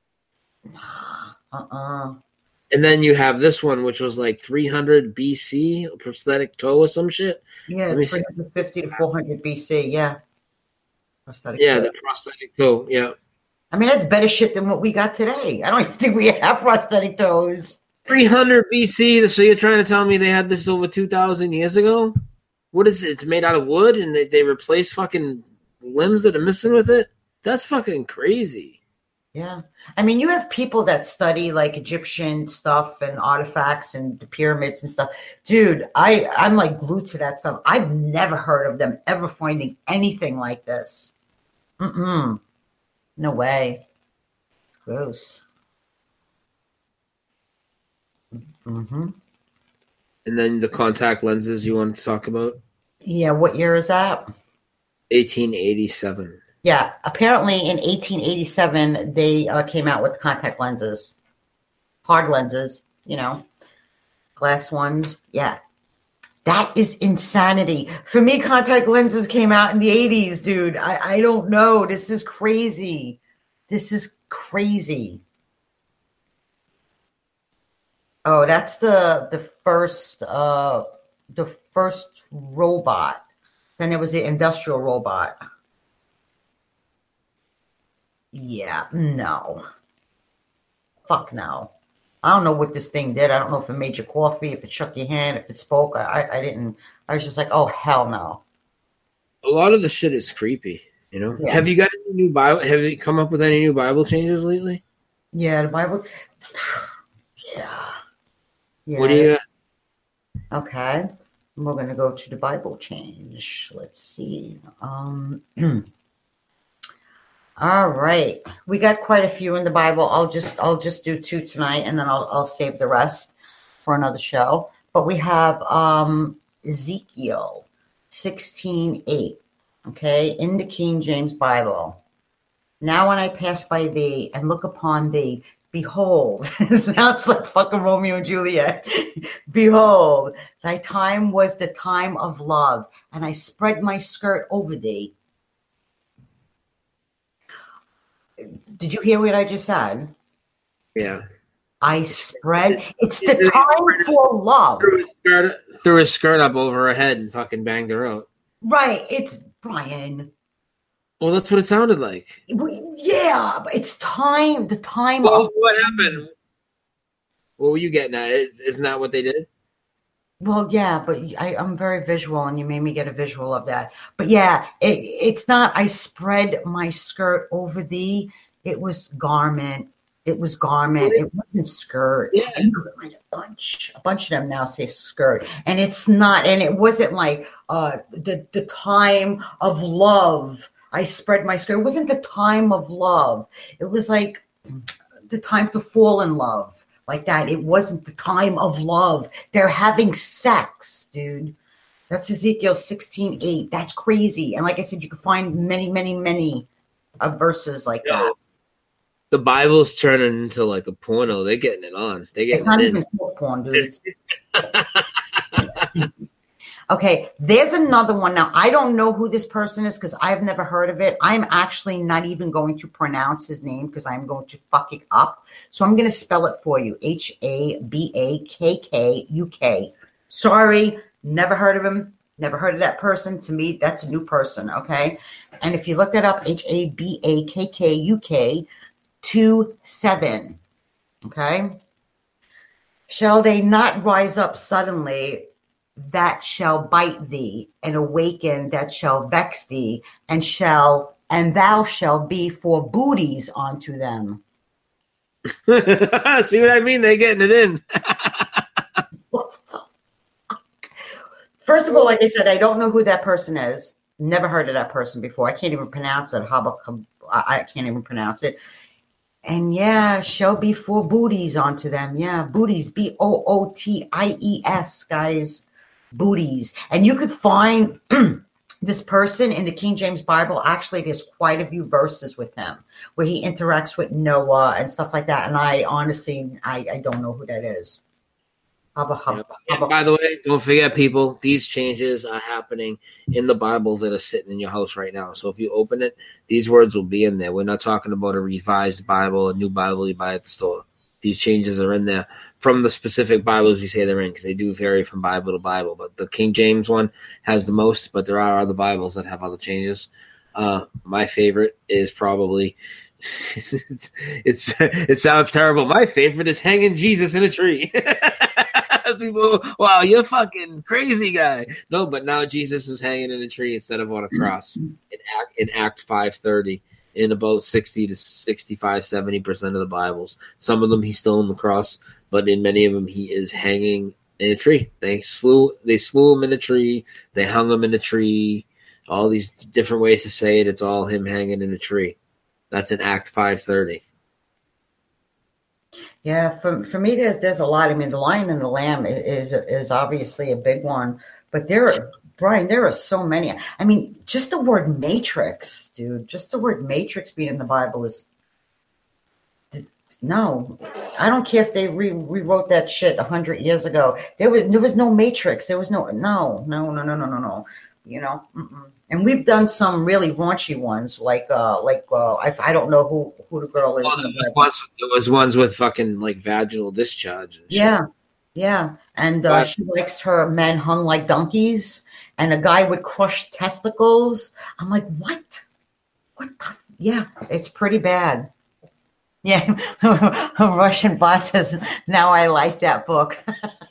And then you have this one, which was like 300 BC, a prosthetic toe or some shit. Yeah, Let me see. 350 to 400 BC. Yeah. Prosthetic Yeah, toe. the prosthetic toe. Yeah. I mean, that's better shit than what we got today. I don't even think we have prosthetic toes. 300 BC. So you're trying to tell me they had this over 2,000 years ago? What is it? It's made out of wood, and they replace fucking limbs that are missing with it? That's fucking crazy. Yeah. I mean, you have people that study like Egyptian stuff and artifacts and the pyramids and stuff. Dude, I'm like glued to that stuff. I've never heard of them ever finding anything like this. No way. It's gross. And then the contact lenses you want to talk about? Yeah, what year is that? 1887. Yeah, apparently in 1887, they came out with contact lenses. Hard lenses, glass ones. Yeah. That is insanity. For me, contact lenses came out in the 80s, dude. I don't know. This is crazy. This is crazy. Oh, that's the first robot. Then there was the industrial robot. Yeah, no. Fuck no. I don't know what this thing did. I don't know if it made you coffee, if it shook your hand, if it spoke. I didn't. I was just like, oh, hell no. A lot of the shit is creepy, Yeah. Have you got any new Bible? Have you come up with any new Bible changes lately? Yeah, the Bible. Yeah. What do you got? Okay. We're going to go to the Bible change. Let's see. All right. We got quite a few in the Bible. I'll just do 2 tonight, and then I'll save the rest for another show. But we have Ezekiel 16:8. Okay, in the King James Bible. Now when I pass by thee and look upon thee, behold, it sounds like fucking Romeo and Juliet. Behold, thy time was the time of love, and I spread my skirt over thee. Did you hear what I just said? Yeah. I spread. It's the time for love. Threw his skirt up over her head and fucking banged her out. Right. It's Brian. Well, that's what it sounded like. Yeah, but it's time. The time. Well, what happened? What were you getting at? Isn't that what they did? Well, yeah, but I'm very visual, and you made me get a visual of that. But yeah, it's not. I spread my skirt over thee. It was garment. It was garment. It wasn't skirt. Yeah. And you find a bunch of them now say skirt, and it's not. And it wasn't like the time of love. I spread my skirt. It wasn't the time of love. It was like the time to fall in love. Like that. It wasn't the time of love. They're having sex, dude. That's Ezekiel 16:8. That's crazy. And like I said, you can find many, many, many verses like that. The Bible's turning into like a porno. They're getting it on. It's not even porn, dude. Okay, there's another one. Now, I don't know who this person is because I've never heard of it. I'm actually not even going to pronounce his name because I'm going to fuck it up. So I'm going to spell it for you. Habakkuk. Sorry, never heard of him. Never heard of that person. To me, that's a new person, okay? And if you look that up, Habakkuk 2:7, okay? Shall they not rise up suddenly that shall bite thee, and awaken that shall vex thee, and thou shalt be for booties unto them. See what I mean? They're getting it in. First of all, like I said, I don't know who that person is. Never heard of that person before. I can't even pronounce it. I can't even pronounce it. And yeah, shall be 4 booties onto them. Yeah, booties, Booties, guys, booties. And you could find this person in the King James Bible. Actually, there's quite a few verses with him where he interacts with Noah and stuff like that. And I honestly, I don't know who that is. And by the way, don't forget, people, these changes are happening in the Bibles that are sitting in your house right now. So if you open it, these words will be in there. We're not talking about a revised Bible, a new Bible you buy at the store. These changes are in there from the specific Bibles we say they're in, because they do vary from Bible to Bible. But the King James one has the most, but there are other Bibles that have other changes. My favorite is probably... it sounds terrible. My favorite is hanging Jesus in a tree. People, wow, you're fucking crazy guy. No, but now Jesus is hanging in a tree instead of on a cross in Act 5:30 in about 60 to 65, 70% of the Bibles. Some of them he's still on the cross, but in many of them he is hanging in a tree. They slew him in a tree. They hung him in a tree. All these different ways to say it. It's all him hanging in a tree. That's in Act 5:30. Yeah, for me, there's a lot. I mean, the Lion and the Lamb is obviously a big one, but Brian, there are so many. I mean, just the word matrix, dude. Just the word matrix being in the Bible is no. I don't care if they rewrote that shit 100 years ago. There was no matrix. There was no. You know. And we've done some really raunchy ones, like I don't know who the girl is. There was ones with fucking like vaginal discharge. And shit. Yeah, and she likes her men hung like donkeys, and a guy with crushed testicles. I'm like, what? What? Yeah, it's pretty bad. Yeah, Russian boss says, now I like that book.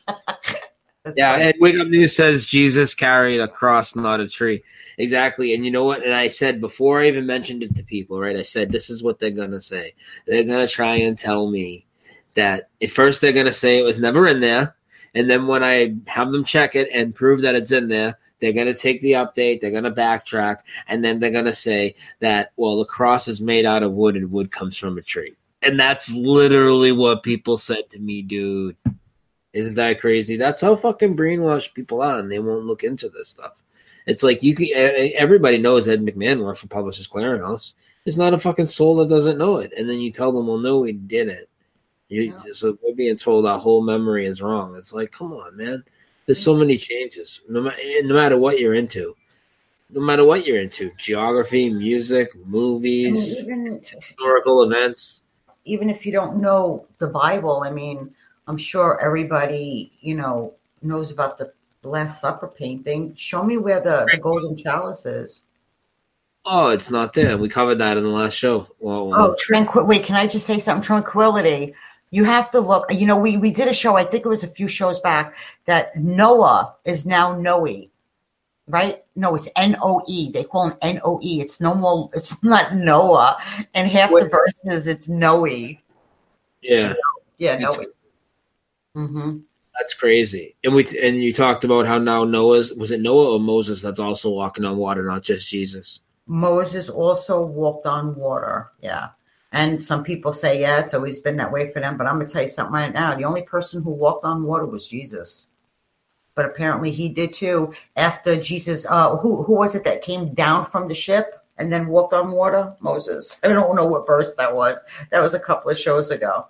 Yeah, and Wake Up News says Jesus carried a cross, not a tree. Exactly. And you know what? And I said before I even mentioned it to people, right? I said, this is what they're going to say. They're going to try and tell me that at first they're going to say it was never in there. And then when I have them check it and prove that it's in there, they're going to take the update. They're going to backtrack. And then they're going to say that, well, the cross is made out of wood and wood comes from a tree. And that's literally what people said to me, dude. Isn't that crazy? That's how fucking brainwashed people are, and they won't look into this stuff. It's like everybody knows Ed McMahon worked for Publishers Clearinghouse. There's not a fucking soul that doesn't know it. And then you tell them, well, no, we didn't. So we're being told our whole memory is wrong. It's like, come on, man. There's so many changes. No matter what you're into. No matter what you're into. Geography, music, movies, historical events. Even if you don't know the Bible, I mean, I'm sure everybody, knows about the Last Supper painting. Show me where the golden chalice is. Oh, it's not there. We covered that in the last show. Well, Wait, can I just say something? Tranquility. You have to look. We did a show, I think it was a few shows back, that Noah is now Noe, right? No, it's N-O-E. They call him N-O-E. It's no more. It's not Noah. And half the verses, it's Noe. Yeah. Yeah, Noe. Mm-hmm. That's crazy. And you talked about how now was it Noah or Moses that's also walking on water, not just Jesus? Moses also walked on water. Yeah. And some people say, yeah, it's always been that way for them. But I'm going to tell you something right now. The only person who walked on water was Jesus. But apparently he did too. After Jesus, who was it that came down from the ship and then walked on water? Moses. I don't know what verse that was. That was a couple of shows ago.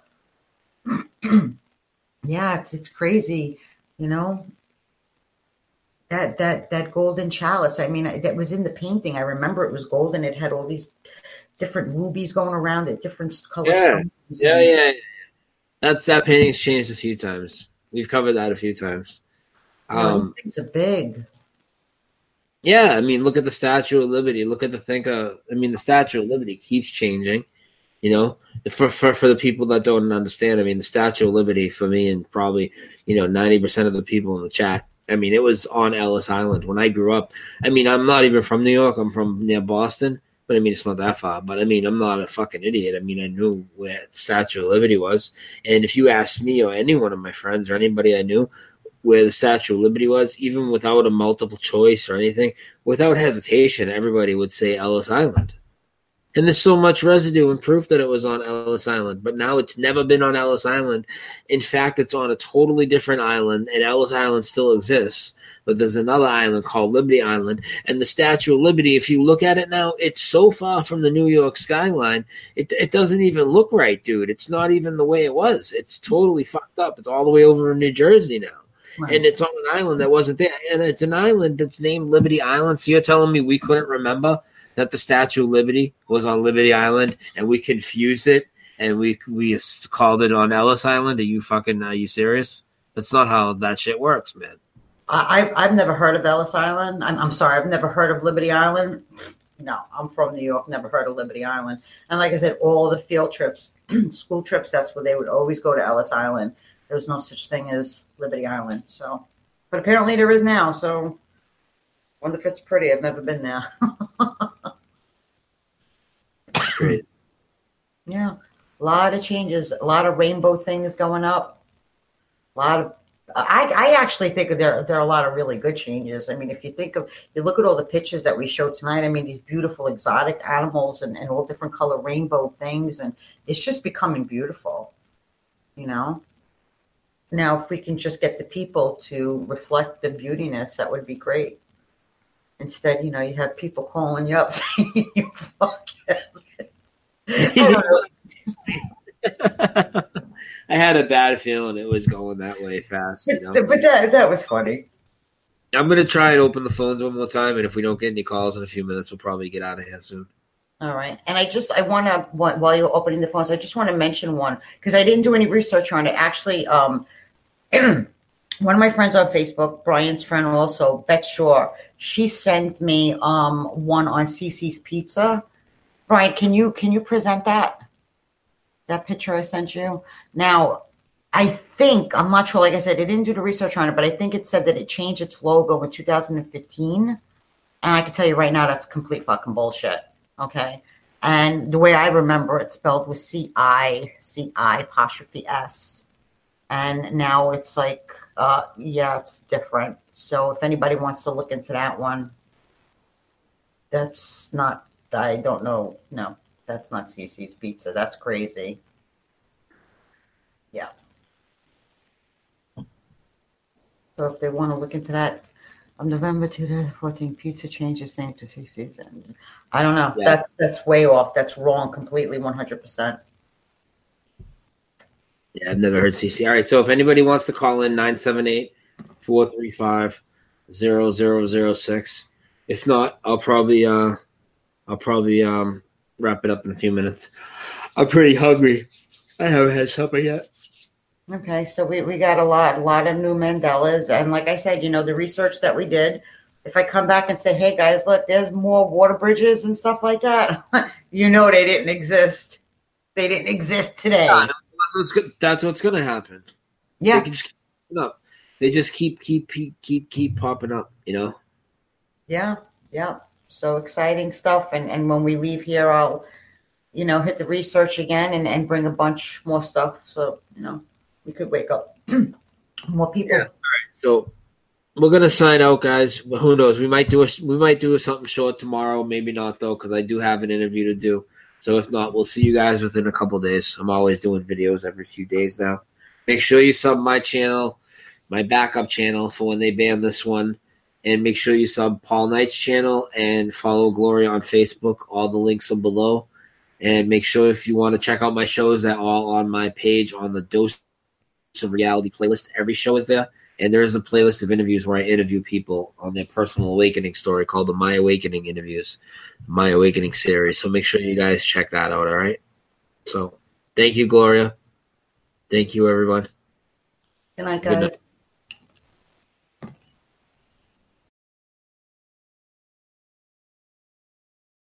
Yeah, it's crazy, that golden chalice. I mean, that was in the painting. I remember it was golden. It had all these different rubies going around it, different colors. Yeah. That painting's changed a few times. We've covered that a few times. These things are big. Yeah, I mean, look at the Statue of Liberty. Look at the Statue of Liberty keeps changing. For the people that don't understand, I mean, the Statue of Liberty for me and probably, 90% of the people in the chat, I mean, it was on Ellis Island when I grew up. I mean, I'm not even from New York. I'm from near Boston, but I mean, it's not that far. But I mean, I'm not a fucking idiot. I mean, I knew where the Statue of Liberty was. And if you asked me or any one of my friends or anybody I knew where the Statue of Liberty was, even without a multiple choice or anything, without hesitation, everybody would say Ellis Island. And there's so much residue and proof that it was on Ellis Island. But now it's never been on Ellis Island. In fact, it's on a totally different island, and Ellis Island still exists. But there's another island called Liberty Island. And the Statue of Liberty, if you look at it now, it's so far from the New York skyline, it doesn't even look right, dude. It's not even the way it was. It's totally fucked up. It's all the way over in New Jersey now. Right. And it's on an island that wasn't there. And it's an island that's named Liberty Island. So you're telling me we couldn't remember that the Statue of Liberty was on Liberty Island and we confused it and we called it on Ellis Island? Are you serious? That's not how that shit works, man. I've never heard of Ellis Island. I'm sorry, I've never heard of Liberty Island. No, I'm from New York, never heard of Liberty Island. And like I said, all the field trips, school trips, that's where they would always go to Ellis Island. There was no such thing as Liberty Island. So, but apparently there is now. So, wonder if it's pretty. I've never been there. Great. Yeah, a lot of changes, a lot of rainbow things going up. A lot of. I actually think there are a lot of really good changes. I mean, if you look at all the pictures that we showed tonight, I mean, these beautiful exotic animals and all different color rainbow things, and it's just becoming beautiful, you know. Now, if we can just get the people to reflect the beautiness, that would be great. Instead, you know, you have people calling you up saying you I had a bad feeling it was going that way fast. You know? But that was funny. I'm going to try and open the phones one more time, and if we don't get any calls in a few minutes, we'll probably get out of here soon. All right. And I want to, while you're opening the phones, I just want to mention one, because I didn't do any research on it. Actually, one of my friends on Facebook, Brian's friend also, Beth Shaw, she sent me one on CC's Pizza. Brian, can you present that picture I sent you? Now, I'm not sure, like I said, I didn't do the research on it, but I think it said that it changed its logo in 2015. And I can tell you right now, that's complete fucking bullshit. Okay. And the way I remember it spelled was C-I-apostrophe-S. And now it's like, it's different. So if anybody wants to look into that one, that's not, I don't know. No, that's not CC's Pizza. That's crazy. Yeah. So if they want to look into that, on November 2014, Pizza changes name to CC's. And I don't know. Yeah. That's way off. That's wrong completely, 100%. Yeah, I've never heard CC. All right, so if anybody wants to call in, 978-435-0006. If not, I'll probably wrap it up in a few minutes. I'm pretty hungry. I haven't had supper yet. Okay, so we got a lot of new Mandelas, and like I said, you know, the research that we did. If I come back and say, "Hey guys, look, there's more water bridges and stuff like that," you know, they didn't exist. They didn't exist today. Yeah, that's what's going to happen. Yeah, they can just keep popping up. They just keep popping up. You know. Yeah. So exciting stuff, and when we leave here, I'll, you know, hit the research again and bring a bunch more stuff. So you know, we could wake up more people. Yeah. All right. So we're gonna sign out, guys. Who knows? We might do something short tomorrow. Maybe not though, because I do have an interview to do. So if not, we'll see you guys within a couple days. I'm always doing videos every few days now. Make sure you sub my channel, my backup channel for when they ban this one. And make sure you sub Paul Knight's channel and follow Gloria on Facebook. All the links are below. And make sure if you want to check out my shows, they're all on my page on the Dose of Reality playlist. Every show is there. And there is a playlist of interviews where I interview people on their personal awakening story called the My Awakening Interviews, My Awakening series. So make sure you guys check that out, all right? So thank you, Gloria. Thank you, everyone. Good night, guys. Good night.